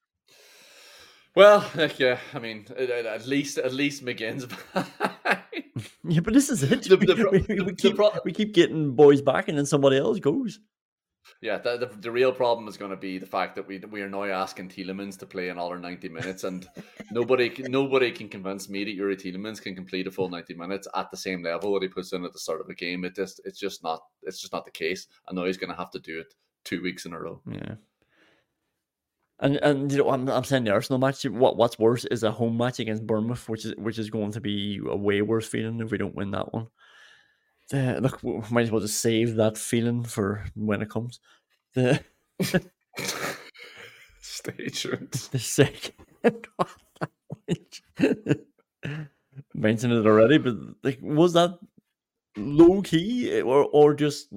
[SPEAKER 1] Well, like, yeah, I mean, at least at least McGinn's back.
[SPEAKER 4] Yeah, but this is it.
[SPEAKER 1] The, the,
[SPEAKER 4] we,
[SPEAKER 1] the,
[SPEAKER 4] we, keep,
[SPEAKER 1] the pro-
[SPEAKER 4] we keep getting boys back and then somebody else goes.
[SPEAKER 1] Yeah, the, the, the real problem is going to be the fact that we we are now asking Tielemans to play another ninety minutes, and nobody can, nobody can convince me that Yuri Tielemans can complete a full ninety minutes at the same level that he puts in at the start of a game. It just it's just not it's just not the case, and now he's going to have to do it two weeks in a row.
[SPEAKER 4] Yeah. And and you know I'm I'm saying the Arsenal match. What what's worse is a home match against Bournemouth, which is which is going to be a way worse feeling if we don't win that one. Uh, look, we might as well just save that feeling for when it comes. The
[SPEAKER 1] Stay tuned.
[SPEAKER 4] The second mentioned it already, but like, was that low key or or just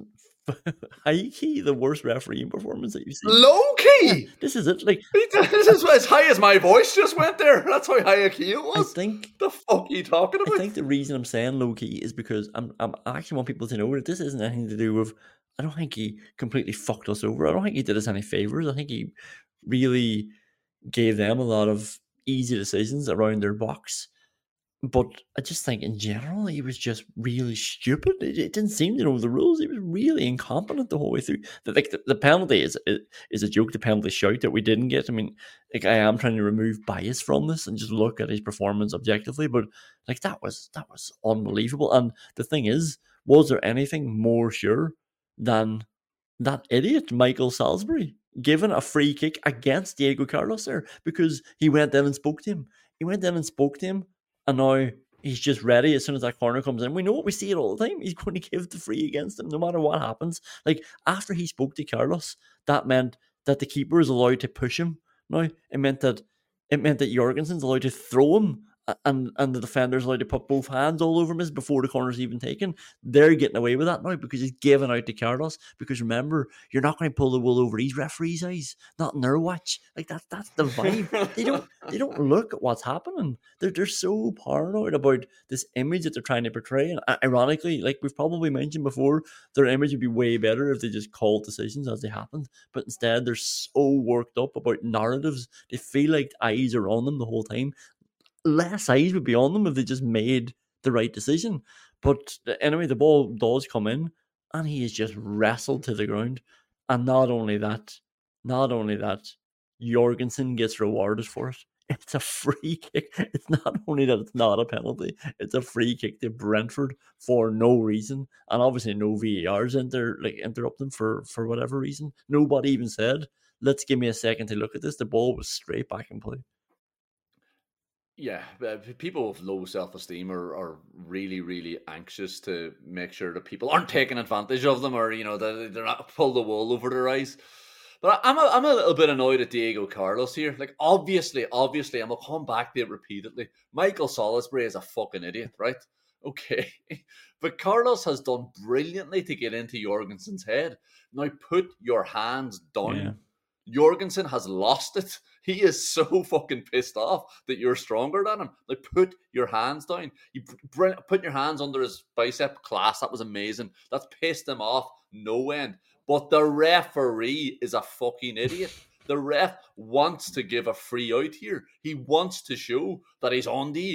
[SPEAKER 4] high key the worst refereeing performance that you've seen?
[SPEAKER 1] Low key.
[SPEAKER 4] Yeah, this is it. Like
[SPEAKER 1] this is as high as my voice just went there. That's how high a key it was.
[SPEAKER 4] I think
[SPEAKER 1] the fuck are you talking about?
[SPEAKER 4] I think the reason I'm saying low key is because I'm I'm I actually want people to know that this isn't anything to do with. I don't think he completely fucked us over. I don't think he did us any favors. I think he really gave them a lot of easy decisions around their box. But I just think in general, he was just really stupid. It, it didn't seem to know the rules. He was really incompetent the whole way through. The, like the, the penalty is is a joke. The penalty shout that we didn't get. I mean, like I am trying to remove bias from this and just look at his performance objectively. But like that was that was unbelievable. And the thing is, was there anything more sure than that idiot Michael Salisbury given a free kick against Diego Carlos there? Because he went in and spoke to him. He went in and spoke to him. And now he's just ready as soon as that corner comes in. We know it, we see it all the time. He's going to give the free against him no matter what happens. Like, after he spoke to Carlos, that meant that the keeper is allowed to push him. Now, it meant that it meant that Jorgensen's allowed to throw him, and, and the defender's allowed to put both hands all over him before the corner's even taken. They're getting away with that now because he's given out to Carlos. Because remember, you're not going to pull the wool over these referees' eyes, not in their watch. Like that, that's the vibe. they don't, they don't look at what's happening. They're, they're so paranoid about this image that they're trying to portray. And ironically, like we've probably mentioned before, their image would be way better if they just called decisions as they happened. But instead, they're so worked up about narratives. They feel like eyes are on them the whole time. Less eyes would be on them if they just made the right decision. But anyway, the ball does come in and he is just wrestled to the ground. And not only that, not only that, Jorgensen gets rewarded for it. It's a free kick. It's not only that it's not a penalty, it's a free kick to Brentford for no reason. And obviously no V A Rs inter- like interrupt them for, for whatever reason. Nobody even said, let's give me a second to look at this. The ball was straight back in play.
[SPEAKER 1] Yeah, people with low self-esteem are, are really, really anxious to make sure that people aren't taking advantage of them, or, you know, that they're not pull the wool over their eyes. But I'm a, I'm a little bit annoyed at Diego Carlos here. Like, obviously, obviously, I'm going to come back to it repeatedly. Michael Salisbury is a fucking idiot, right? Okay. But Carlos has done brilliantly to get into Jorgensen's head. Now put your hands down. Yeah. Jorgensen has lost it. He is so fucking pissed off that you're stronger than him. Like, put your hands down. You put your hands under his bicep. Class. That was amazing. That's pissed him off no end. But the referee is a fucking idiot. The ref wants to give a free out here. He wants to show that he's on the.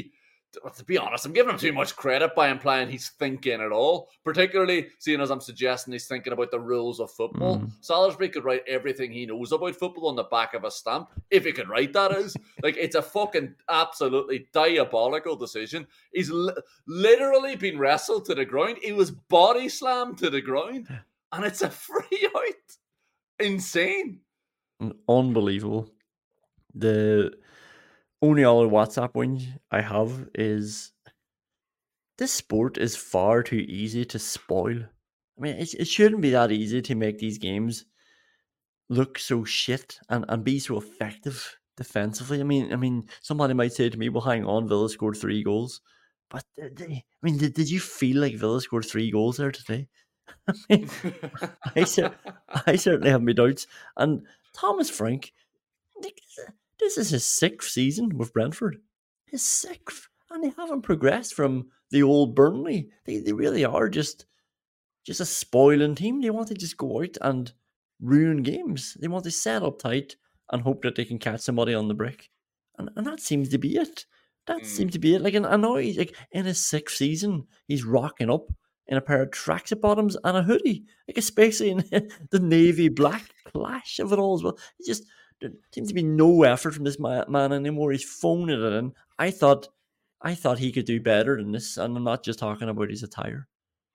[SPEAKER 1] to be honest, I'm giving him too much credit by implying he's thinking at all, particularly seeing as I'm suggesting he's thinking about the rules of football. Mm. Salisbury could write everything he knows about football on the back of a stamp, if he could write that is. Like, it's a fucking absolutely diabolical decision. He's li- literally been wrestled to the ground. He was body slammed to the ground, and it's a free out. Insane.
[SPEAKER 4] Unbelievable. The only other WhatsApp win I have is this sport is far too easy to spoil. I mean, it, it shouldn't be that easy to make these games look so shit and, and be so effective defensively. I mean, I mean, somebody might say to me, well, hang on, Villa scored three goals. But, they, I mean, did, did you feel like Villa scored three goals there today? I mean, I, I certainly have my doubts. And Thomas Frank, this is his sixth season with Brentford. His sixth. And they haven't progressed from the old Burnley. They they really are just, just a spoiling team. They want to just go out and ruin games. They want to set up tight and hope that they can catch somebody on the break. And and that seems to be it. That mm. seems to be it. Like, and I know he's like in his sixth season, he's rocking up in a pair of tracksuit bottoms and a hoodie. Like, especially in the navy black clash of it all as well. It just there seems to be no effort from this man anymore. He's phoning it in. I thought I thought he could do better than this, and I'm not just talking about his attire.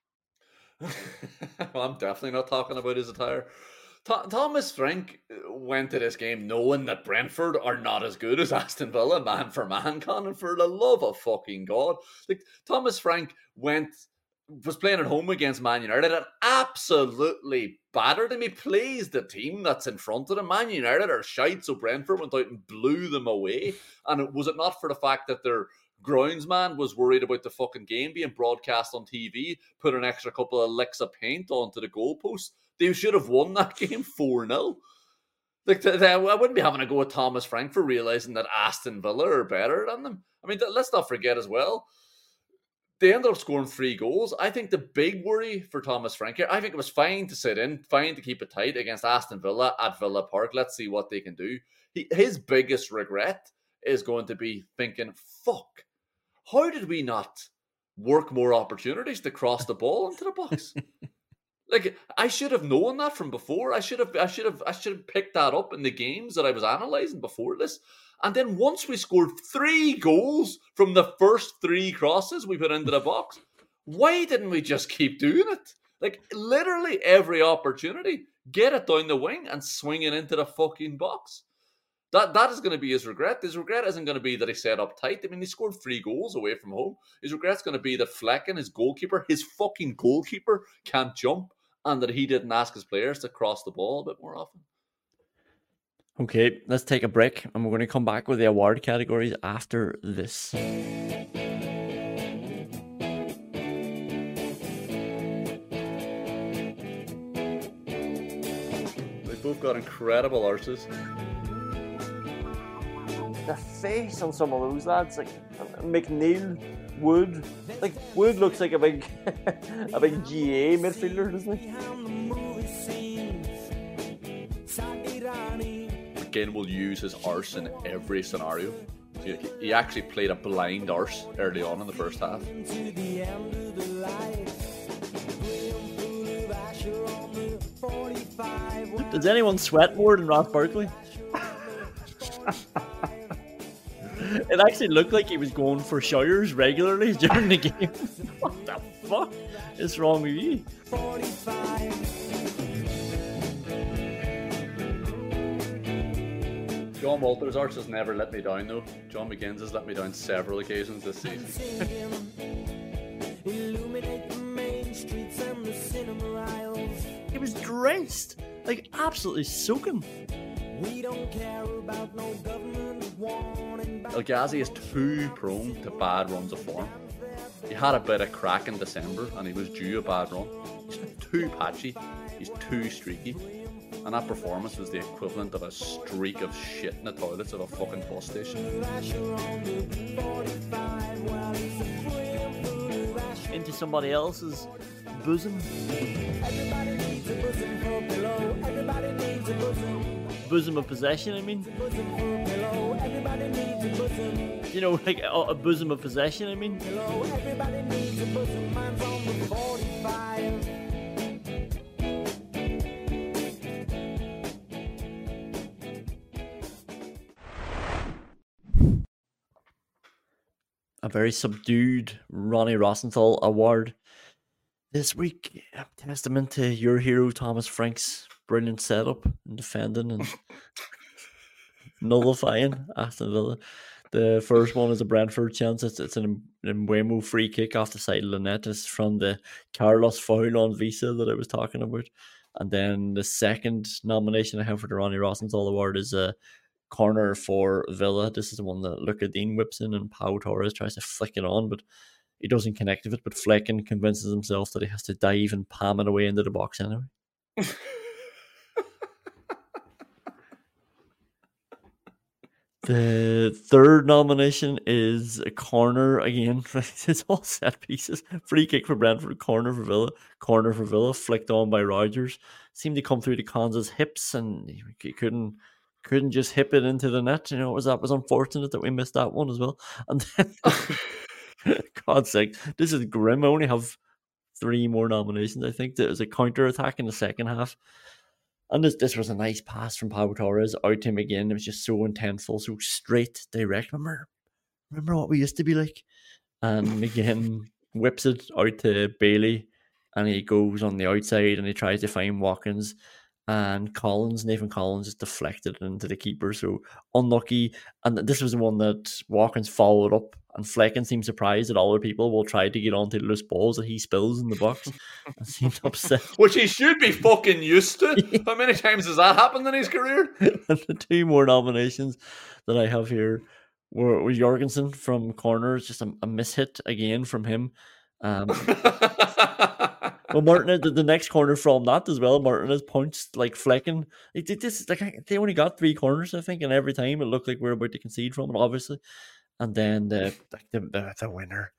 [SPEAKER 1] Well, I'm definitely not talking about his attire. Th- Thomas Frank went to this game knowing that Brentford are not as good as Aston Villa, man for man, Conan, for the love of fucking God. Like, Thomas Frank went, was playing at home against Man United and absolutely battered him. He plays the team that's in front of them. Man United are shite, so Brentford went out and blew them away. And was it not for the fact that their groundsman was worried about the fucking game being broadcast on T V, put an extra couple of licks of paint onto the goalpost, they should have won that game four nil. Like, they, they, I wouldn't be having a go at Thomas Frank for realising that Aston Villa are better than them. I mean, let's not forget as well, they ended up scoring three goals. I think the big worry for Thomas Frank here, I think it was fine to sit in, fine to keep it tight against Aston Villa at Villa Park. Let's see what they can do. He, his biggest regret is going to be thinking, fuck, how did we not work more opportunities to cross the ball into the box? Like, I should have known that from before. I should have I should have I should have picked that up in the games that I was analysing before this. And then once we scored three goals from the first three crosses we put into the box, why didn't we just keep doing it? Like, literally every opportunity, get it down the wing and swing it into the fucking box. That that is going to be his regret. His regret isn't going to be that he set up tight. I mean, he scored three goals away from home. His regret's going to be that Flecken, his goalkeeper, his fucking goalkeeper, can't jump, and that he didn't ask his players to cross the ball a bit more often.
[SPEAKER 4] Okay, let's take a break, and we're going to come back with the award categories after this.
[SPEAKER 1] They've both got incredible arses.
[SPEAKER 4] The face on some of those lads, like McNeil, Wood, like Wood looks like a big, a big G A midfielder, doesn't he?
[SPEAKER 1] McGinn will use his arse in every scenario. He, he actually played a blind arse early on in the first half.
[SPEAKER 4] Does anyone sweat more than Ross Barkley? It actually looked like he was going for showers regularly during the game. What the fuck is wrong with you?
[SPEAKER 1] John Walter's arse has never let me down though. John McGinn's has let me down several occasions this season.
[SPEAKER 4] He was drenched, like absolutely soaking.
[SPEAKER 3] We don't care about no government warning.
[SPEAKER 1] El Ghazi is too prone to bad runs of form. He had a bit of crack in December and he was due a bad run. He's too patchy, he's too streaky, and that performance was the equivalent of a streak of shit in the toilets of a fucking bus station.
[SPEAKER 4] Into somebody else's bosom. bosom of possession, I mean. You know, like a, a bosom of possession, I mean. A very subdued Ronnie Rosenthal award this week. A testament to your hero, Thomas Frank's brilliant setup and defending and nullifying Aston Villa. The first one is a Brentford chance. It's, it's an Mbeumo free kick off the side of the net. It's from the Carlos foul on Visa that I was talking about. And then the second nomination I have for the Ronnie Rosenthal award is a corner for Villa. This is the one that Luca Dean whips in and Pau Torres tries to flick it on, but he doesn't connect with it. But Flecken convinces himself that he has to dive and palm it away into the box anyway. The third nomination is a corner again. It's all set pieces. Free kick for Brentford, corner for Villa, corner for Villa, flicked on by Rodgers. Seemed to come through to Konsa's hips, and he couldn't couldn't just hip it into the net. You know, it was that was unfortunate that we missed that one as well. And then, God's sake, this is grim. I only have three more nominations. I think there was a counter attack in the second half. And this, this was a nice pass from Pau Torres out to him again. It was just so intentful, so straight, direct. Remember, remember what we used to be like? And again, whips it out to Bailey, and he goes on the outside and he tries to find Watkins. And Collins, Nathan Collins, just deflected it into the keeper. So unlucky. And this was the one that Watkins followed up. And Flecken seemed surprised that other people will try to get onto the loose balls that he spills in the box. And seemed upset.
[SPEAKER 1] Which he should be fucking used to. Yeah. How many times has that happened in his career?
[SPEAKER 4] And the two more nominations that I have here were, were Jorgensen from corners. Just a, a mishit again from him. Um, well, Martin, the, the next corner from that as well, Martin has punched like Flecken. It, it, this, like, they only got three corners, I think, and every time it looked like we were about to concede from it, obviously. And then the the, the, the winner.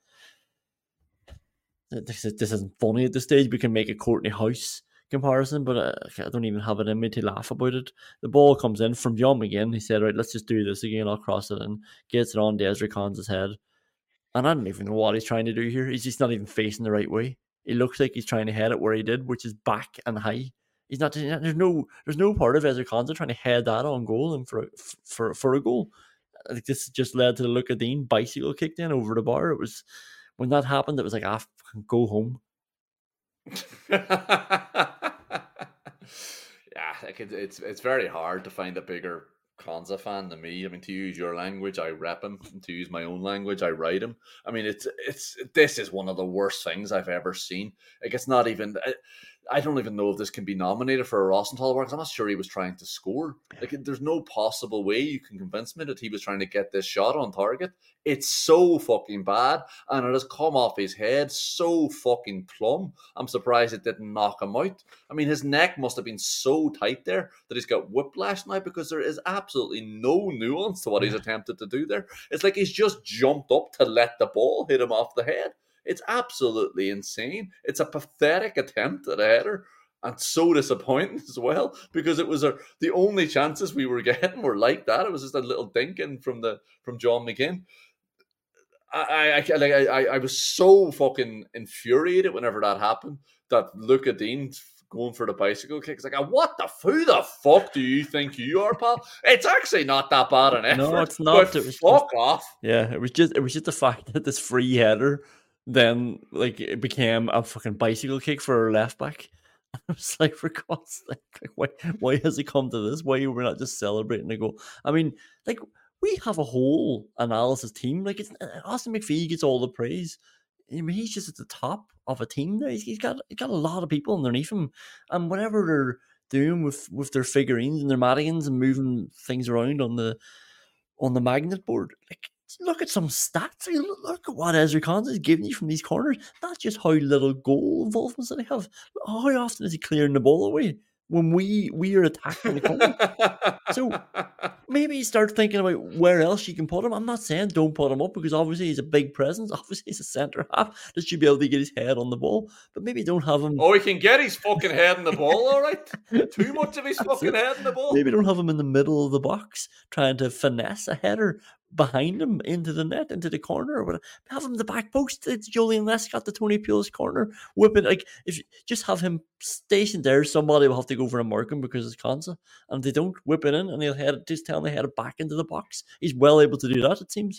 [SPEAKER 4] This, this isn't funny at this stage. We can make a Courtney House comparison, but uh, I don't even have it in me to laugh about it. The ball comes in from John McGinn. He said, right, let's just do this again. I'll cross it and gets it on Desiree Konsa's head. And I don't even know what he's trying to do here. He's just not even facing the right way. It looks like he's trying to head it where he did, which is back and high. He's not. There's no. There's no part of Ezra Konsa trying to head that on goal and for for for a goal. I think this just led to the Luca Dean bicycle kicked in over the bar. It was when that happened. It was like, ah, go home.
[SPEAKER 1] Yeah, like it, it's it's very hard to find a bigger Konsa fan than me. I mean, to use your language, I rep him. And to use my own language, I write him. I mean, it's it's this is one of the worst things I've ever seen. Like, it's not even. I, I don't even know if this can be nominated for a Rosenthal award, because I'm not sure he was trying to score. Like, there's no possible way you can convince me that he was trying to get this shot on target. It's so fucking bad, and it has come off his head so fucking plumb. I'm surprised it didn't knock him out. I mean, his neck must have been so tight there that he's got whiplash now, because there is absolutely no nuance to what he's attempted to do there. It's like he's just jumped up to let the ball hit him off the head. It's absolutely insane. It's a pathetic attempt at a header, and so disappointing as well, because it was a, the only chances we were getting were like that. It was just a little dinking from the from John McGinn. I I, like, I I was so fucking infuriated whenever that happened, that Luca Dean going for the bicycle kick. It's like, what the who the fuck do you think you are, pal? It's actually not that bad an effort.
[SPEAKER 4] No, it's not. It was
[SPEAKER 1] fuck
[SPEAKER 4] just,
[SPEAKER 1] off.
[SPEAKER 4] Yeah, it was just it was just the fact that this free header then like it became a fucking bicycle kick for a left back. I was like, for God's sake, like, why why has it come to this? Why we're not just celebrating a goal? I mean, like, we have a whole analysis team. Like, it's Austin McPhee gets all the praise. I mean, he's just at the top of a team there. He's, he's got he's got a lot of people underneath him, and whatever they're doing with, with their figurines and their Madigans and moving things around on the on the magnet board, like, look at some stats. Look at what Ezra Konsa is giving you from these corners. That's just how little goal involvement that they have. How often is he clearing the ball away when we we are attacking the corner. So maybe start thinking about where else you can put him. I'm not saying don't put him up, because obviously he's a big presence. Obviously he's a centre half that should be able to get his head on the ball. But maybe don't have him.
[SPEAKER 1] Oh, he can get his fucking head on the ball, all right. Too much of his fucking it. head on the ball.
[SPEAKER 4] Maybe don't have him in the middle of the box trying to finesse a header behind him into the net, into the corner, or whatever. Have him in the back post. It's Julian Lescott, the Tony Pulis corner, whipping. Like, if just have him stationed there, somebody will have to go for a mark him because it's Konsa, and if they don't, whip it in, and he'll head just tell him they head it back into the box. He's well able to do that, it seems.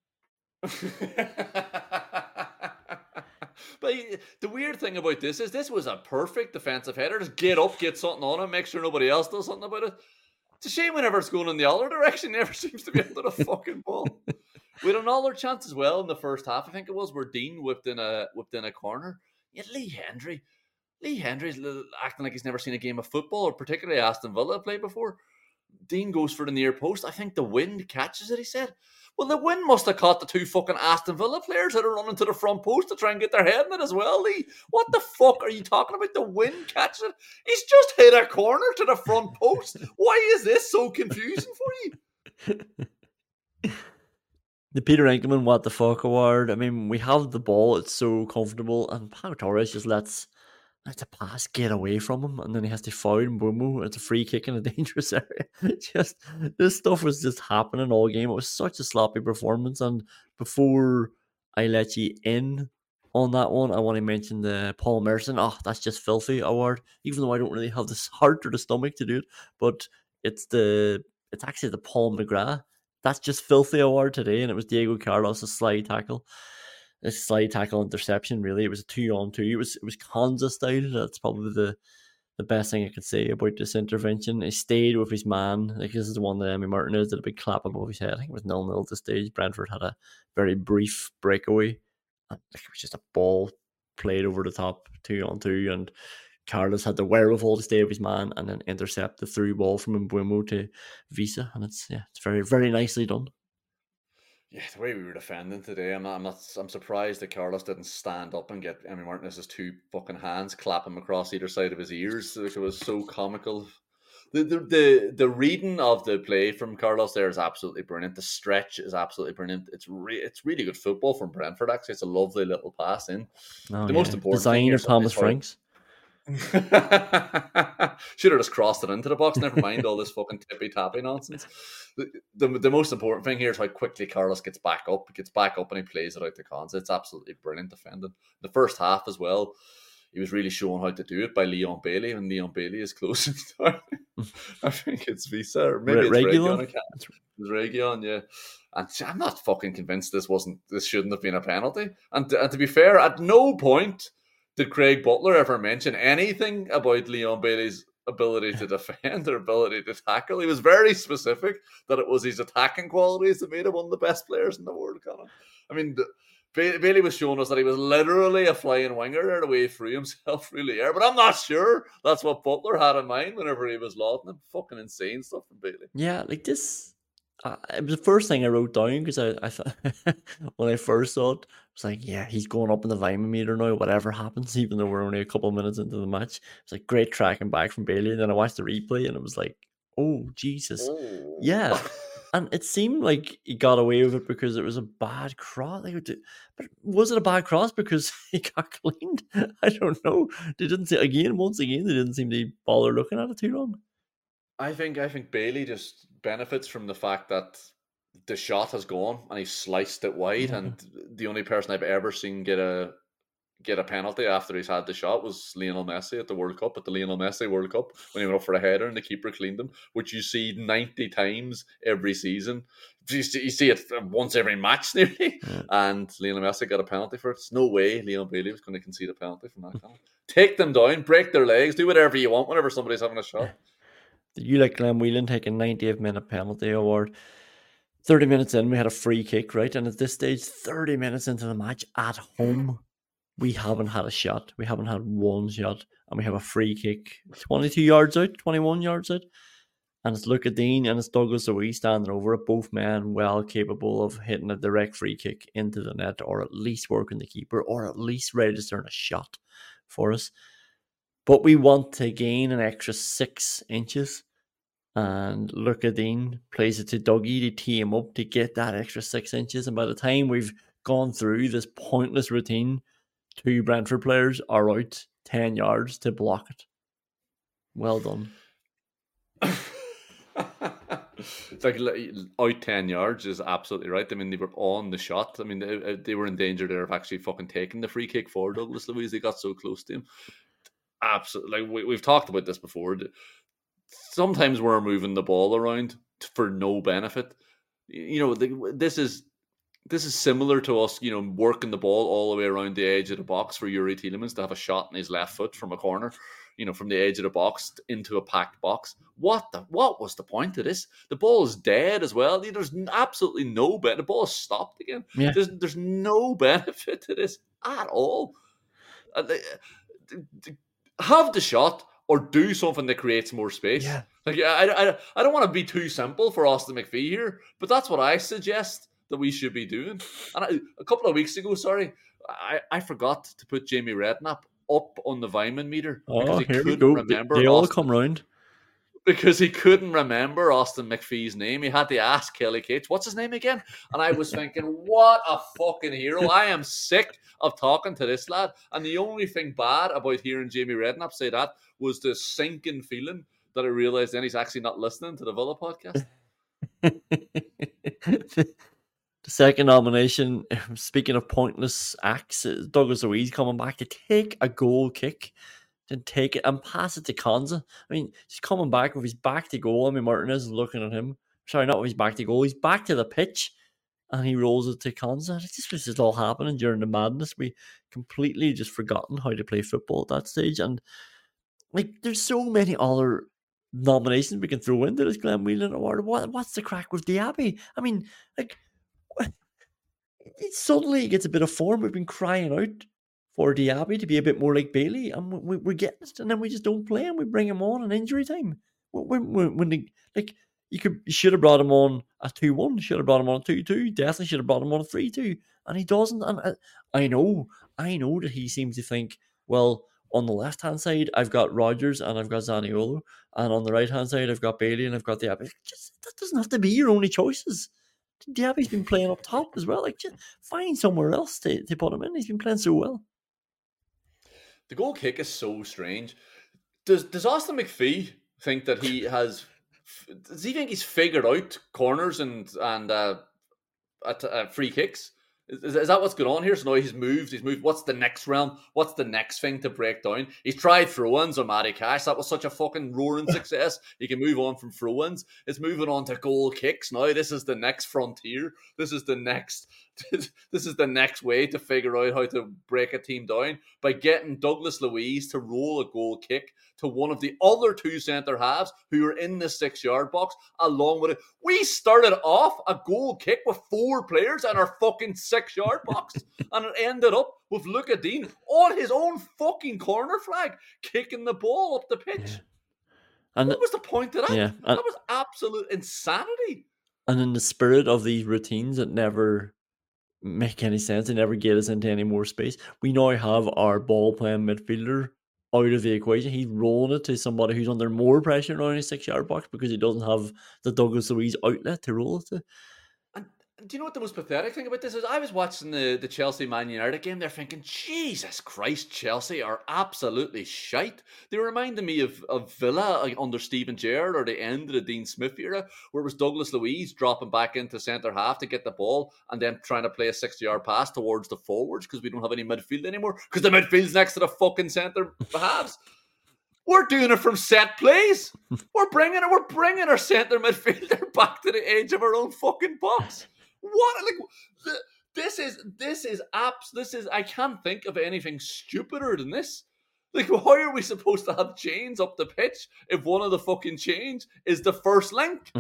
[SPEAKER 1] But the weird thing about this is this was a perfect defensive header. Just get up, get something on him, make sure nobody else does something about it. It's a shame whenever it's going in the other direction, he never seems to be under the fucking ball. We had another chance as well in the first half, I think it was, where Dean whipped in a whipped in a corner. Yet Lee Hendry, Lee Hendry's acting like he's never seen a game of football, or particularly Aston Villa play before. Dean goes for the near post. I think the wind catches it, he said. Well, the wind must have caught the two fucking Aston Villa players that are running to the front post to try and get their head in it as well, Lee. What the fuck are you talking about? The wind catches it? He's just hit a corner to the front post. Why is this so confusing for you?
[SPEAKER 4] The Peter Enkelman what the fuck award. I mean, we have the ball, it's so comfortable, and Pau Torres just lets lets a pass get away from him, and then he has to foul and boom, it's a free kick in a dangerous area. Just this stuff was just happening all game. It was such a sloppy performance. And before I let you in on that one, I want to mention the Paul Merson. Oh, that's just filthy award. Even though I don't really have the heart or the stomach to do it, but it's the it's actually the Paul McGrath. That's just filthy award today, and it was Diego Carlos' slide tackle. A slide tackle interception, really. It was a two on two. It was it was Konsa style. That's probably the the best thing I could say about this intervention. He stayed with his man. Like, this is the one that Emi Martinez did a big clap above his head. I think it was nil nil at the stage. Brentford had a very brief breakaway. And it was just a ball played over the top, two on two, and Carlos had the wherewithal to stay with his man and then intercept the through ball from Mbeumo to Visa. And it's yeah, it's very, very nicely done.
[SPEAKER 1] Yeah, the way we were defending today, I'm not, I'm not, I'm surprised that Carlos didn't stand up and get Emi Martinez's two fucking hands, clap him across either side of his ears. It was so comical. The, the the the reading of the play from Carlos there is absolutely brilliant. The stretch is absolutely brilliant. It's re- it's really good football from Brentford. Actually, it's a lovely little pass in.
[SPEAKER 4] Oh,
[SPEAKER 1] the
[SPEAKER 4] yeah.
[SPEAKER 1] most important
[SPEAKER 4] design
[SPEAKER 1] thing
[SPEAKER 4] of Thomas Franks.
[SPEAKER 1] Should have just crossed it into the box. Never mind all this fucking tippy tappy nonsense. The, the the most important thing here is how quickly Carlos gets back up. He gets back up and he plays it out to Konsa. It's absolutely brilliant defending. The first half as well, he was really showing how to do it by Leon Bailey, and Leon Bailey is closing down. I think it's Visa, or maybe
[SPEAKER 4] Re-
[SPEAKER 1] it's
[SPEAKER 4] Reguilon.
[SPEAKER 1] Reguilon. It's Reguilon, yeah. And I'm not fucking convinced this wasn't. This shouldn't have been a penalty. And, and to be fair, at no point did Craig Butler ever mention anything about Leon Bailey's ability to defend or ability to tackle? He was very specific that it was his attacking qualities that made him one of the best players in the world, Conor. I mean, the, ba- Bailey was showing us that he was literally a flying winger there, the way he threw himself through the air, but I'm not sure that's what Butler had in mind whenever he was lauding him. Fucking insane stuff from Bailey.
[SPEAKER 4] Yeah, like this. Uh, it was the first thing I wrote down because I, I thought when I first saw it, I was like, yeah, he's going up in the Vimy meter now, whatever happens, even though we're only a couple of minutes into the match. It's like great tracking back from Bailey. And then I watched the replay and it was like, oh, Jesus.
[SPEAKER 1] Oh.
[SPEAKER 4] Yeah. And it seemed like he got away with it because it was a bad cross. Like, but was it a bad cross because he got cleaned? I don't know. They didn't see, again, once again, they didn't seem to bother looking at it too long.
[SPEAKER 1] I think I think Bailey just benefits from the fact that the shot has gone and he sliced it wide, mm-hmm. and the only person I've ever seen get a get a penalty after he's had the shot was Lionel Messi at the World Cup, at the Lionel Messi World Cup, when he went up for a header and the keeper cleaned him, which you see ninety times every season. You see, you see it once every match nearly, yeah. And Lionel Messi got a penalty for it. There's no way Leon Bailey was going to concede a penalty from that penalty. Take them down, break their legs, do whatever you want whenever somebody's having a shot.
[SPEAKER 4] You like Glenn Whelan taking ninetieth minute penalty award. thirty minutes in, we had a free kick, right? And at this stage, thirty minutes into the match at home, we haven't had a shot. We haven't had one shot. And we have a free kick twenty-two yards out, twenty-one yards out. And it's Luca Dean and it's Douglas Luiz standing over it. Both men well capable of hitting a direct free kick into the net, or at least working the keeper, or at least registering a shot for us. but we want to gain an extra six inches. And Luca Dean plays it to Dougie to tee him up to get that extra six inches. And by the time we've gone through this pointless routine, two Brentford players are out ten yards to block it. Well done.
[SPEAKER 1] It's like out ten yards is absolutely right. I mean, they were on the shot. I mean, they, they were in danger there of actually fucking taking the free kick for Douglas Luiz. They got so close to him. Absolutely. Like we, we've talked about this before. Sometimes we're moving the ball around for no benefit. You know, the, this is this is similar to us, you know, working the ball all the way around the edge of the box for Yuri Tielemans to have a shot in his left foot from a corner, you know, from the edge of the box into a packed box. What the? What was the point of this? The ball is dead as well. There's absolutely no benefit. The ball is stopped again.
[SPEAKER 4] Yeah.
[SPEAKER 1] There's, there's no benefit to this at all. Have the shot. Or do something that creates more space.
[SPEAKER 4] Yeah.
[SPEAKER 1] Like I, I, I don't want to be too simple for Austin McPhee here, but that's what I suggest that we should be doing. And I, a couple of weeks ago, sorry, I, I forgot to put Jamie Redknapp up on the Vyman meter because
[SPEAKER 4] oh,
[SPEAKER 1] he
[SPEAKER 4] here
[SPEAKER 1] couldn't
[SPEAKER 4] we go.
[SPEAKER 1] remember.
[SPEAKER 4] They all
[SPEAKER 1] Austin,
[SPEAKER 4] come round.
[SPEAKER 1] Because he couldn't remember Austin McPhee's name. He had to ask Kelly Cates, what's his name again? And I was thinking, what a fucking hero. I am sick of talking to this lad. And the only thing bad about hearing Jamie Redknapp say that was the sinking feeling that I realised then he's actually not listening to the Villa podcast.
[SPEAKER 4] The second nomination, speaking of pointless acts, Douglas Luiz coming back to take a goal kick. And take it and pass it to Konsa. I mean, he's coming back with his back to goal. I mean, Martinez is looking at him. Sorry, not with his back to goal. He's back to the pitch and he rolls it to Konsa. This was just all happening during the madness. We completely just forgotten how to play football at that stage. And like, there's so many other nominations we can throw into this Glenn Whelan Award. What, what's the crack with Diaby? I mean, like, it suddenly gets a bit of form. We've been crying out for Diaby to be a bit more like Bailey, and we, we're getting it, and then we just don't play him. We bring him on in injury time. When, when, when the, like, you could, you should have brought him on a two one, should have brought him on a two two, definitely should have brought him on a three two, and he doesn't. And I, I know, I know that he seems to think, well, on the left-hand side, I've got Rodgers and I've got Zaniolo, and on the right-hand side, I've got Bailey and I've got Diaby. Just, that doesn't have to be your only choices. Diaby's been playing up top as well. Like, just find somewhere else to, to put him in. He's been playing so well.
[SPEAKER 1] The goal kick is so strange. Does does Austin McPhee think that he has? Does he think he's figured out corners and and uh, at, uh, free kicks? Is, is that what's going on here? So now he's moved. He's moved. What's the next round? What's the next thing to break down? He's tried throw-ins on Matty Cash. That was such a fucking roaring success. He can move on from throw-ins. It's moving on to goal kicks now. This is the next frontier. This is the next. This is the next way to figure out how to break a team down by getting Douglas Luiz to roll a goal kick to one of the other two centre halves who are in the six-yard box along with it. We started off a goal kick with four players in our fucking six-yard box, and it ended up with Luca Dean on his own fucking corner flag kicking the ball up the pitch.
[SPEAKER 4] Yeah. And
[SPEAKER 1] what was the point of that?
[SPEAKER 4] Yeah, and,
[SPEAKER 1] that was absolute insanity.
[SPEAKER 4] And in the spirit of these routines that never make any sense, they never get us into any more space, we now have our ball-playing midfielder out of the equation. He's rolling it to somebody who's under more pressure around his six-yard box because he doesn't have the Douglas Luiz outlet to roll it to.
[SPEAKER 1] And do you know what the most pathetic thing about this is? I was watching the, the Chelsea-Man United game. They're thinking, Jesus Christ, Chelsea are absolutely shite. They reminded me of, of Villa under Steven Gerrard or the end of the Dean Smith era, where it was Douglas Luiz dropping back into centre-half to get the ball and then trying to play a sixty-yard pass towards the forwards because we don't have any midfield anymore because the midfield's next to the fucking centre-halves. We're doing it from set plays. We're bringing it. We're bringing our centre midfielder back to the edge of our own fucking box. What like this is this is apps this is I can't think of anything stupider than this. Like, how are we supposed to have chains up the pitch if one of the fucking chains is the first link?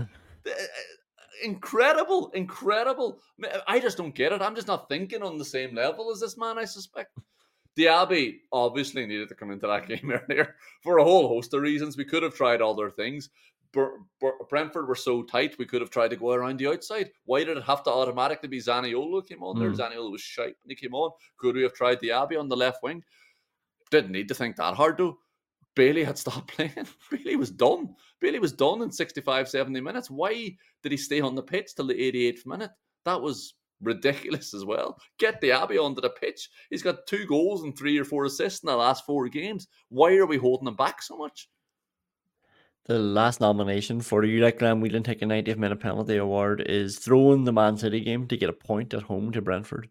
[SPEAKER 1] Incredible, incredible. I just don't get it. I'm just not thinking on the same level as this man, I suspect. Diaby obviously needed to come into that game earlier for a whole host of reasons. We could have tried other things. Brentford were so tight, we could have tried to go around the outside. Why did it have to automatically be Zaniolo came on there? Mm. Zaniolo was shite when he came on. Could we have tried Diaby on the left wing? Didn't need to think that hard though. Bailey had stopped playing. Bailey was done. Bailey was done in sixty-five, seventy minutes. Why did he stay on the pitch till the eighty-eighth minute? That was ridiculous as well. Get Diaby onto the pitch. He's got two goals and three or four assists in the last four games. Why are we holding him back so much?
[SPEAKER 4] The last nomination for you, like Glenn Whelan taking ninetieth minute penalty award, is throwing the Man City game to get a point at home to Brentford.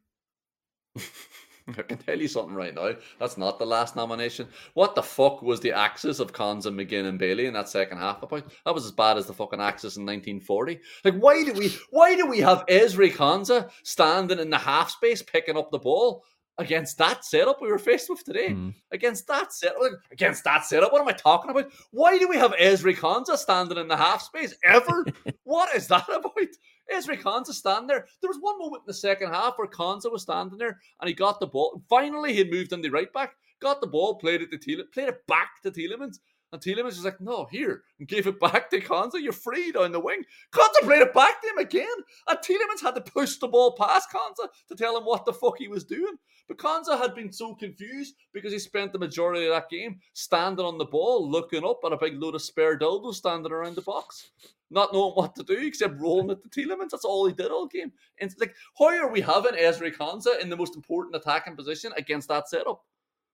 [SPEAKER 1] I can tell you something right now. That's not the last nomination. What the fuck was the axis of Konsa, McGinn, and Bailey in that second half about? That was as bad as the fucking axis in nineteen forty. Like, why do we why do we have Ezri Konsa standing in the half space picking up the ball against that setup we were faced with today? Mm. Against that setup, against that setup. What am I talking about? Why do we have Ezri Konsa standing in the half space ever? What is that about? Ezri Konsa standing there. There was one moment in the second half where Konsa was standing there and he got the ball. Finally, he had moved on the right back, got the ball, played it to Tielemans, played it back to Tielemans. And Tielemans was like, no, here, and gave it back to Konsa. You're free down the wing. Konsa played it back to him again. And Tielemans had to push the ball past Konsa to tell him what the fuck he was doing. But Konsa had been so confused because he spent the majority of that game standing on the ball, looking up at a big load of spare dildos standing around the box, not knowing what to do except rolling it to Tielemans. That's all he did all game. And it's like, how are we having Ezri Konsa in the most important attacking position against that setup?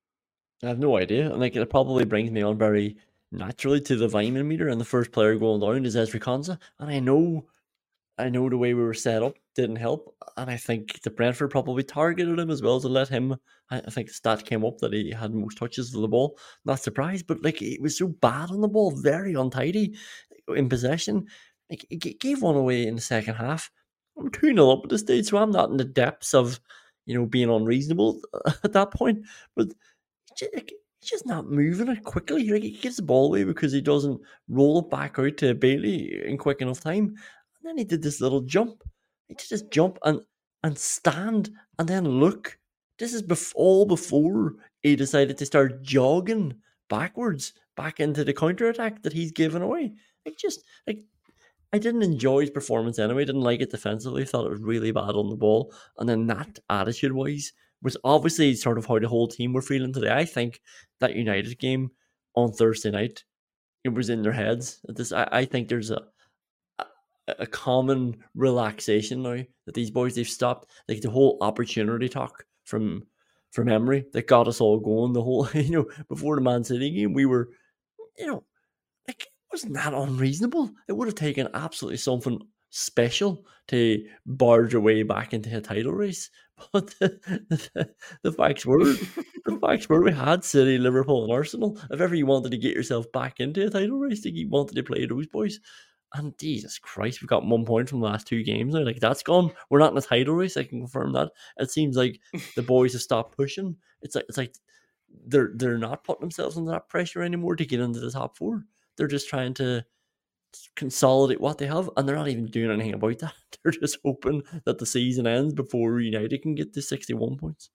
[SPEAKER 4] I have no idea. And like, it probably brings me on very naturally to the Weimann meter, and the first player going down is Ezri Konsa. And I know, I know the way we were set up didn't help, and I think the Brentford probably targeted him as well to let him. I think the stat came up that he had most touches of the ball. Not surprised, but like, it was so bad on the ball, very untidy in possession. Like, it gave one away in the second half. I'm two nil up at this stage, so I'm not in the depths of, you know, being unreasonable at that point. But like, he's just not moving it quickly. Like, he gives the ball away because he doesn't roll it back out to Bailey in quick enough time. And then he did this little jump. He did this jump and and stand and then look. This is bef- all before he decided to start jogging backwards back into the counter-attack that he's given away. Like, just, like, I didn't enjoy his performance anyway. Didn't like it defensively. Thought it was really bad on the ball. And then that, attitude-wise, was obviously sort of how the whole team were feeling today. I think that United game on Thursday night, it was in their heads. This, I, I think there's a, a a common relaxation now that these boys, they've stopped. Like, the whole opportunity talk from from Emery that got us all going. The whole, you know, before the Man City game, we were, you know, like, it wasn't that unreasonable. It would have taken absolutely something special to barge your way back into a title race. But the, the, the facts were, the facts were we had City, Liverpool and Arsenal. If ever you wanted to get yourself back into a title race, you wanted to play those boys. And Jesus Christ, we've got one point from the last two games now. Like, that's gone. We're not in a title race, I can confirm that. It seems like the boys have stopped pushing. It's like it's like they're they're not putting themselves under that pressure anymore to get into the top four. They're just trying to consolidate what they have, and they're not even doing anything about that. They're just hoping that the season ends before United can get to sixty-one points.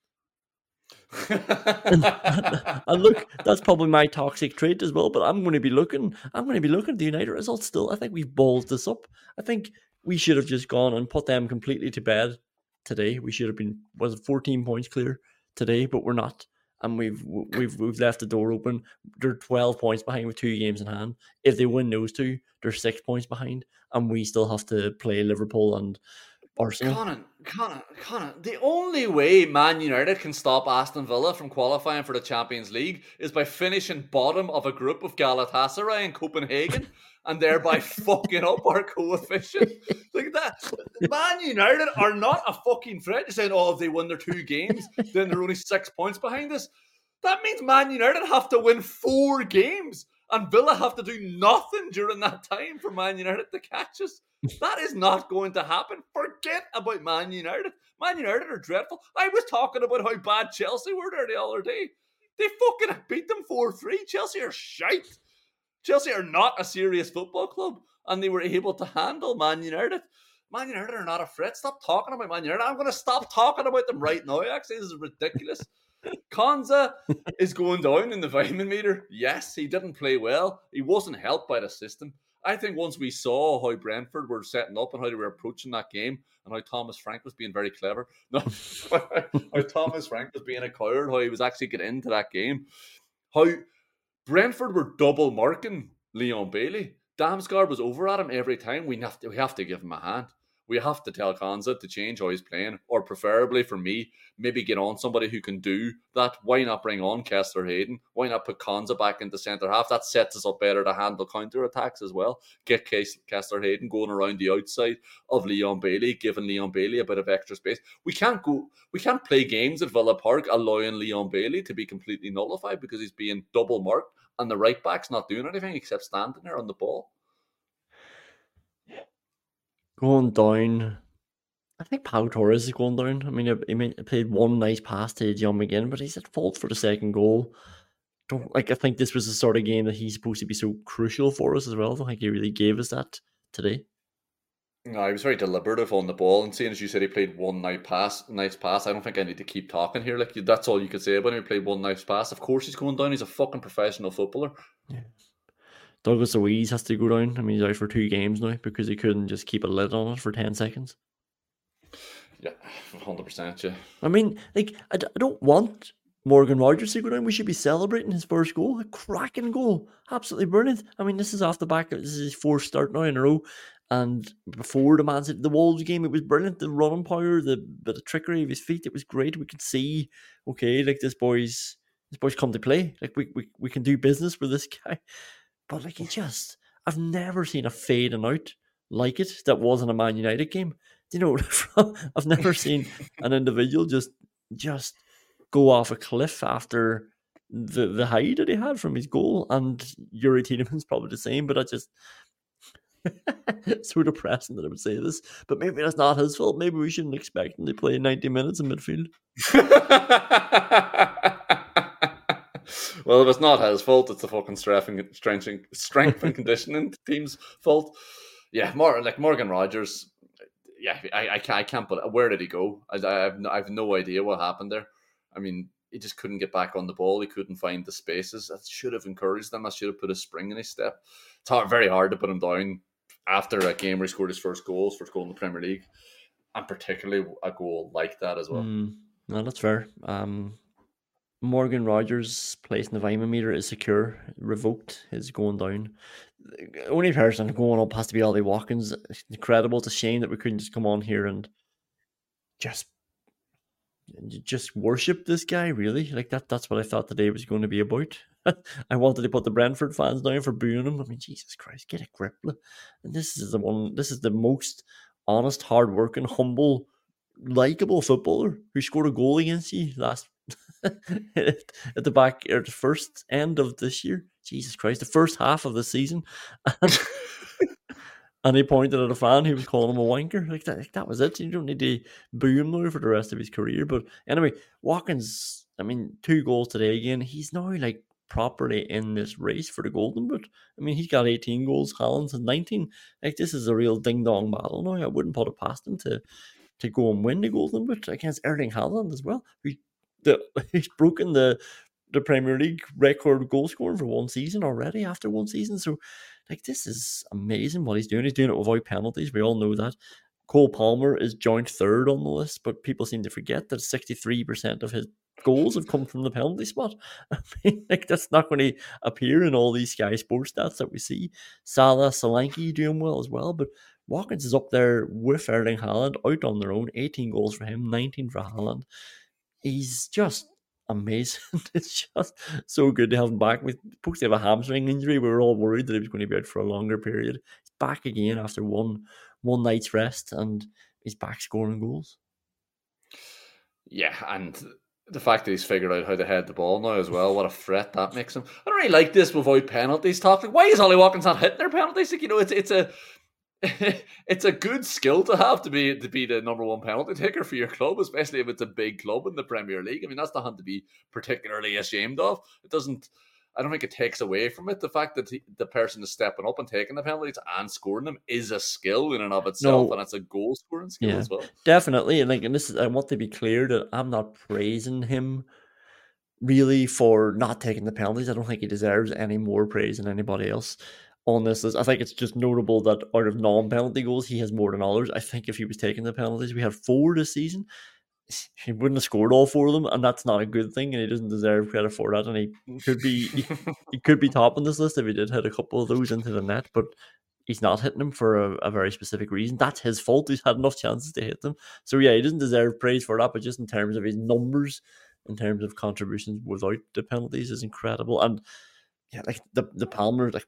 [SPEAKER 4] and, and look, that's probably my toxic trait as well, but I'm going to be looking I'm going to be looking at the United results still. I think we've ballsed this up. I think we should have just gone and put them completely to bed today. We should have been, was it fourteen points clear today, but we're not. And we've we've we've left the door open. They're twelve points behind with two games in hand. If they win those two, they're six points behind, and we still have to play Liverpool and Arsenal.
[SPEAKER 1] Conan, Conan, Conan. The only way Man United can stop Aston Villa from qualifying for the Champions League is by finishing bottom of a group of Galatasaray and Copenhagen, and thereby fucking up our coefficient. Like that. Man United are not a fucking threat. You're saying, oh, if they win their two games, then they're only six points behind us. That means Man United have to win four games, and Villa have to do nothing during that time for Man United to catch us. That is not going to happen. Forget about Man United. Man United are dreadful. I was talking about how bad Chelsea were there the other day. They fucking beat them four three. Chelsea are shite. Chelsea are not a serious football club, and they were able to handle Man United. Man United are not a threat. Stop talking about Man United. I'm going to stop talking about them right now, actually. This is ridiculous. Konsa is going down in the Weimann meter. Yes, he didn't play well. He wasn't helped by the system. I think once we saw how Brentford were setting up and how they were approaching that game, and how Thomas Frank was being very clever, no, how Thomas Frank was being a coward, how he was actually getting into that game, how Brentford were double marking Leon Bailey. Damsgaard was over at him every time. We have to, we have to give him a hand. We have to tell Konza to change how he's playing, or preferably for me, maybe get on somebody who can do that. Why not bring on Kessler Hayden? Why not put Konza back into centre half? That sets us up better to handle counter attacks as well. Get Kessler Hayden going around the outside of Leon Bailey, giving Leon Bailey a bit of extra space. We can't go. We can't play games at Villa Park allowing Leon Bailey to be completely nullified because he's being double marked and the right back's not doing anything except standing there on the ball.
[SPEAKER 4] Going down, I think Pau Torres is going down. I mean, he played one nice pass to John McGinn, but he's at fault for the second goal. Don't like. I think this was the sort of game that he's supposed to be so crucial for us as well. I don't think he really gave us that today.
[SPEAKER 1] No, he was very deliberative on the ball, and seeing as you said he played one nice pass, nice pass. I don't think I need to keep talking here. Like that's all you could say about him. He played one nice pass. Of course, he's going down. He's a fucking professional footballer.
[SPEAKER 4] Yeah. Douglas Luiz has to go down. I mean, he's out for two games now because he couldn't just keep a lid on it for ten seconds.
[SPEAKER 1] Yeah, one hundred percent, yeah.
[SPEAKER 4] I mean, like, I, d- I don't want Morgan Rogers to go down. We should be celebrating his first goal. A cracking goal. Absolutely brilliant. I mean, this is off the back. This is his fourth start now in a row. And before the Man City, the Wolves game, it was brilliant. The running power, the bit of trickery of his feet, it was great. We could see, okay, like this boy's, this boy's come to play. Like, we, we, we can do business with this guy. But like he just, I've never seen a fading out like it that wasn't a Man United game. You know, I've never seen an individual just just go off a cliff after the the high that he had from his goal. And Yuri Tielemann's probably the same, but I just it's so depressing that I would say this. But maybe that's not his fault. Maybe we shouldn't expect him to play ninety minutes in midfield.
[SPEAKER 1] Well, if it's not his fault, it's the fucking strength and, strength and, strength and conditioning team's fault. Yeah, more like Morgan Rogers. Yeah, I, I, can't, I can't. But where did he go? I, I have no, I have no idea what happened there. I mean, he just couldn't get back on the ball. He couldn't find the spaces. That should have encouraged him. I should have put a spring in his step. It's hard, very hard to put him down after a game where he scored his first goals, first goal in the Premier League, and particularly a goal like that as well.
[SPEAKER 4] Mm, no, that's fair. Um, Morgan Rogers' place in the Vima meter is secure, revoked, is going down. The only person going up has to be Ollie Watkins. It's incredible. It's a shame that we couldn't just come on here and just just worship this guy, really. Like that that's what I thought today was going to be about. I wanted to put the Brentford fans down for booing him. I mean, Jesus Christ, get a grip. And this is the one, this is the most honest, hard-working, humble, likeable footballer who scored a goal against you last at the back or the first end of this year. Jesus Christ, the first half of the season. And, and he pointed at a fan who was calling him a wanker. Like that, like that was it. You don't need to boo him now for the rest of his career. But anyway, Watkins, I mean, two goals today again. He's now like properly in this race for the Golden Boot. I mean, he's got eighteen goals, Haaland's has nineteen. Like, this is a real ding-dong battle now. I wouldn't put it past him to, to go and win the Golden Boot against Erling Haaland as well. Who, the, he's broken the the Premier League record goal scoring for one season already after one season. So, like, this is amazing what he's doing. He's doing it without penalties. We all know that. Cole Palmer is joint third on the list, but people seem to forget that sixty-three percent of his goals have come from the penalty spot. I mean, like, that's not going to appear in all these Sky Sports stats that we see. Salah, Solanke doing well as well, but Watkins is up there with Erling Haaland, out on their own. eighteen goals for him, nineteen for Haaland. He's just amazing. It's just so good to have him back. We're supposed to have a hamstring injury. We were all worried that he was going to be out for a longer period. He's back again after one one night's rest, and he's back scoring goals.
[SPEAKER 1] Yeah, and the fact that he's figured out how to head the ball now as well, what a threat that makes him. I don't really like this without penalties talk. Like, why is Ollie Watkins not hitting their penalties? Like, you know, it's it's a it's a good skill to have to be to be the number one penalty taker for your club, especially if it's a big club in the Premier League. I mean, that's nothing to be particularly ashamed of. It doesn't. I don't think it takes away from it. The fact that he, the person is stepping up and taking the penalties and scoring them is a skill in and of itself, no, and it's a goal scoring skill yeah, as well.
[SPEAKER 4] Definitely, and like, and this is, I want to be clear that I'm not praising him really for not taking the penalties. I don't think he deserves any more praise than anybody else on this list. I think it's just notable that out of non-penalty goals, he has more than others. I think if he was taking the penalties, we had four this season. he wouldn't have scored all four of them, and that's not a good thing, and he doesn't deserve credit for that. And he could be he, he could be topping this list if he did hit a couple of those into the net, but he's not hitting them for a, a very specific reason. That's his fault. He's had enough chances to hit them. So yeah, he doesn't deserve praise for that, but just in terms of his numbers, in terms of contributions without the penalties, is incredible. And yeah, like the the Palmer, like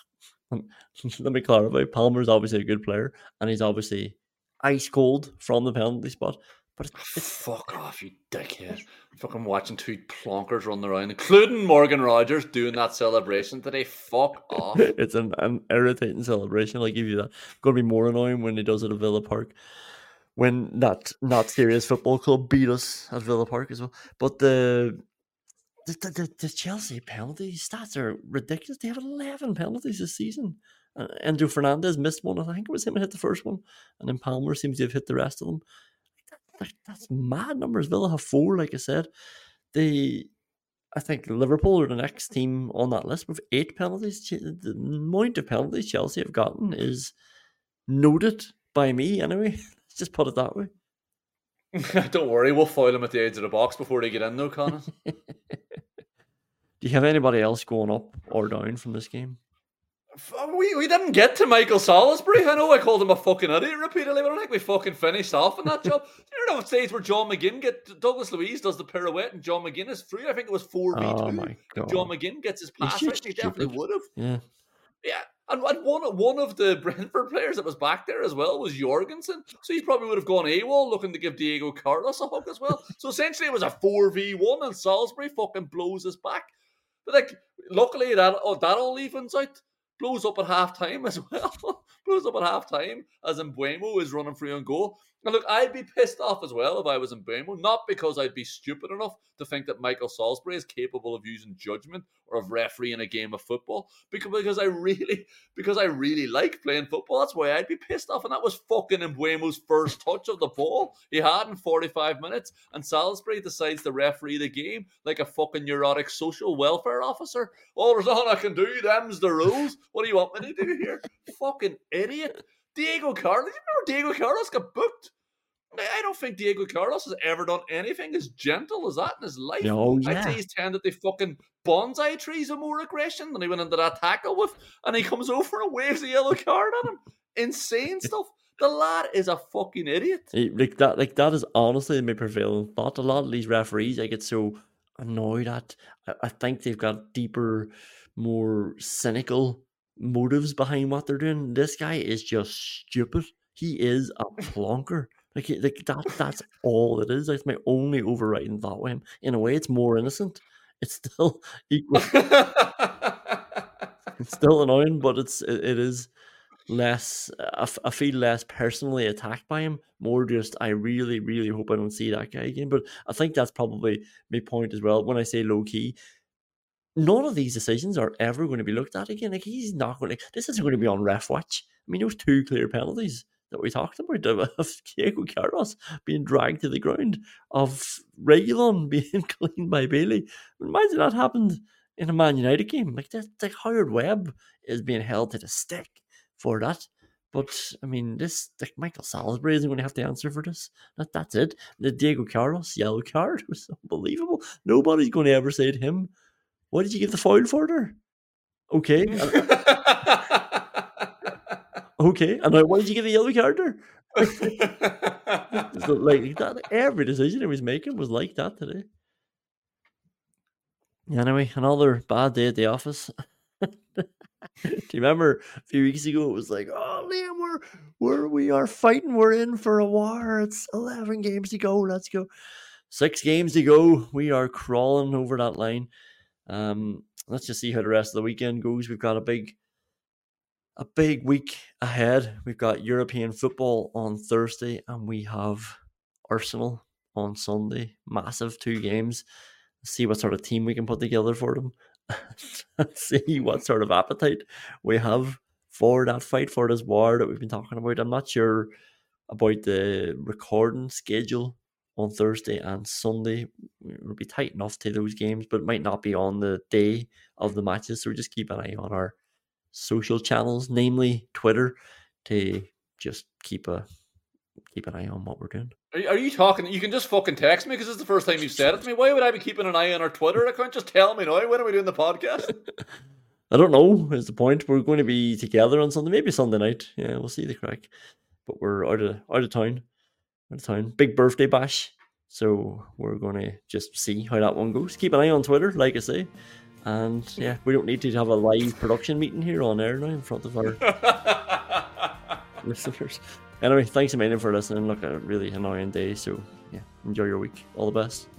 [SPEAKER 4] let me clarify, Palmer's obviously a good player, and he's obviously ice cold from the penalty spot. But it's, it's
[SPEAKER 1] fuck off, you dickhead! Fucking watching two plonkers run around, including Morgan Rogers doing that celebration today. Fuck off!
[SPEAKER 4] It's an, an irritating celebration. I'll give you that. It's going to be more annoying when he does it at Villa Park, when that not serious football club beat us at Villa Park as well. But the the, the, the Chelsea penalty stats are ridiculous. They have eleven penalties this season. Uh, Enzo Fernandez missed one. I think it was him who hit the first one, and then Palmer seems to have hit the rest of them. That, that's mad numbers. Villa have four, like I said. They, I think Liverpool are the next team on that list with eight penalties. The amount of penalties Chelsea have gotten is noted by me, anyway. Let's just put it that way.
[SPEAKER 1] Don't worry, we'll foil them at the edge of the box before they get in, though, Conan.
[SPEAKER 4] Do you have anybody else going up or down from this game?
[SPEAKER 1] We we didn't get to Michael Salisbury. I know I called him a fucking idiot repeatedly, but I don't think we fucking finished off on that job. You know, stage where John McGinn get Douglas Luiz does the pirouette and John McGinn is free. I think it was four v two.
[SPEAKER 4] Oh my God.
[SPEAKER 1] John McGinn gets his pass right. He definitely would have.
[SPEAKER 4] Yeah.
[SPEAKER 1] Yeah. And one, one of the Brentford players that was back there as well was Jorgensen. So he probably would have gone AWOL looking to give Diego Carlos a hug as well. So essentially it was a four v one and Salisbury fucking blows us back. But like, luckily that, oh, that all evens out. Blows up at half time as well. Blows up at half time as Mbeumo is running free on goal. And look, I'd be pissed off as well if I was Mbeumo, not because I'd be stupid enough to think that Michael Salisbury is capable of using judgment or of refereeing a game of football, because, because I really because I really like playing football. That's why I'd be pissed off. And that was fucking Mbeumo's first touch of the ball he had in forty-five minutes, and Salisbury decides to referee the game like a fucking neurotic social welfare officer. Oh, there's nothing I can do, them's the rules. What do you want me to do here? Fucking idiot. Diego Carlos, you remember Diego Carlos got booked? I don't think Diego Carlos has ever done anything as gentle as that in his life.
[SPEAKER 4] No, yeah.
[SPEAKER 1] I'd say he's tended to fucking bonsai trees with more aggression than he went into that tackle with, and he comes over and waves a yellow card at him. Insane stuff. The lad is a fucking idiot.
[SPEAKER 4] Like that, like that is honestly my prevailing thought. A lot of these referees I get so annoyed at. I, I think they've got deeper, more cynical motives behind what they're doing. This guy is just stupid. He is a plonker. Like, like that. That's all it is. That's my only overriding thought with him. In a way, it's more innocent. It's still equal. It's still annoying, but it's it, it is less. I, I feel less personally attacked by him. More just, I really, really hope I don't see that guy again. But I think that's probably my point as well. When I say low key, none of these decisions are ever going to be looked at again. Like, he's not going to. This isn't going to be on ref watch. I mean, those two clear penalties that we talked about of Diego Carlos being dragged to the ground, of Reguilon being cleaned by Bailey. Imagine that happened in a Man United game. Like, that's like Howard Webb is being held to the stick for that. But I mean, this like Michael Salisbury isn't going to have to answer for this. That that's it. The Diego Carlos yellow card was unbelievable. Nobody's going to ever say to him, "What did you give the foul for there?" Okay. Okay, and now why did you give a yellow card there? So, like that, every decision he was making was like that today. Anyway, another bad day at the office. Do you remember a few weeks ago it was like, oh Liam, we're we're we are fighting, we're in for a war. It's eleven games to go. Let's go. Six games to go. We are crawling over that line. Um, let's just see how the rest of the weekend goes. We've got a big A big week ahead. We've got European football on Thursday and we have Arsenal on Sunday. Massive two games. See what sort of team we can put together for them. See what sort of appetite we have for that fight, for this war that we've been talking about. I'm not sure about the recording schedule on Thursday and Sunday. It'll be tight enough to those games, but it might not be on the day of the matches. So just keep an eye on our social channels, namely Twitter, to just keep a keep an eye on what we're doing.
[SPEAKER 1] Are you, are you talking? You can just fucking text me because it's the first time you've said it to me. Why would I be keeping an eye on our Twitter account? Just tell me now. When are we doing the podcast?
[SPEAKER 4] I don't know, is the point. We're going to be together on Sunday, maybe Sunday night. Yeah, we'll see the crack. But we're out of out of town. Out of town. Big birthday bash. So we're going to just see how that one goes. Keep an eye on Twitter, like I say. And yeah, we don't need to have a live production meeting here on air now in front of our listeners. Anyway, thanks a million for listening. Look, a really annoying day. So yeah, enjoy your week. All the best.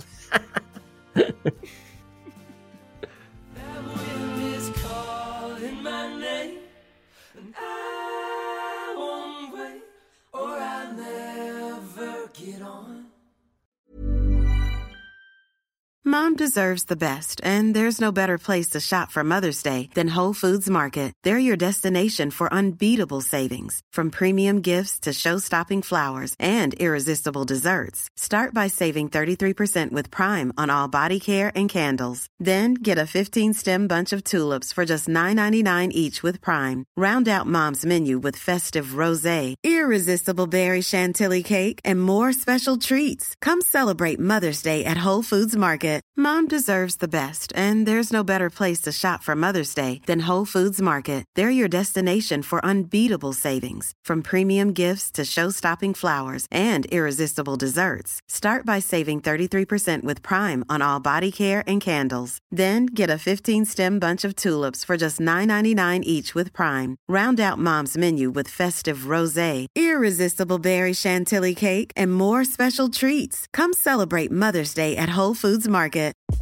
[SPEAKER 9] Mom deserves the best, and there's no better place to shop for Mother's Day than Whole Foods Market. They're your destination for unbeatable savings, from premium gifts to show-stopping flowers and irresistible desserts. Start by saving thirty-three percent with Prime on all body care and candles. Then get a fifteen-stem bunch of tulips for just nine ninety-nine each with Prime. Round out Mom's menu with festive rosé, irresistible berry chantilly cake, and more special treats. Come celebrate Mother's Day at Whole Foods Market. Mom deserves the best, and there's no better place to shop for Mother's Day than Whole Foods Market. They're your destination for unbeatable savings, from premium gifts to show-stopping flowers and irresistible desserts. Start by saving thirty-three percent with Prime on all body care and candles. Then get a fifteen-stem bunch of tulips for just nine ninety-nine each with Prime. Round out Mom's menu with festive rosé, irresistible berry chantilly cake, and more special treats. Come celebrate Mother's Day at Whole Foods Market.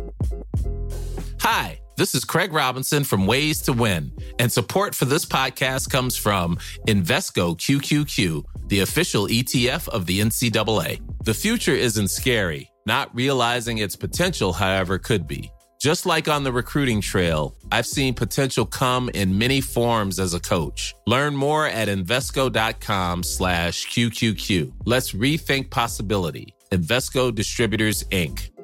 [SPEAKER 10] Hi, this is Craig Robinson from Ways to Win, and support for this podcast comes from Invesco Q Q Q, the official E T F of the N C double A. The future isn't scary. Not realizing its potential, however, could be. Just like on the recruiting trail, I've seen potential come in many forms as a coach. Learn more at Invesco.com slash QQQ. Let's rethink possibility. Invesco Distributors, Incorporated.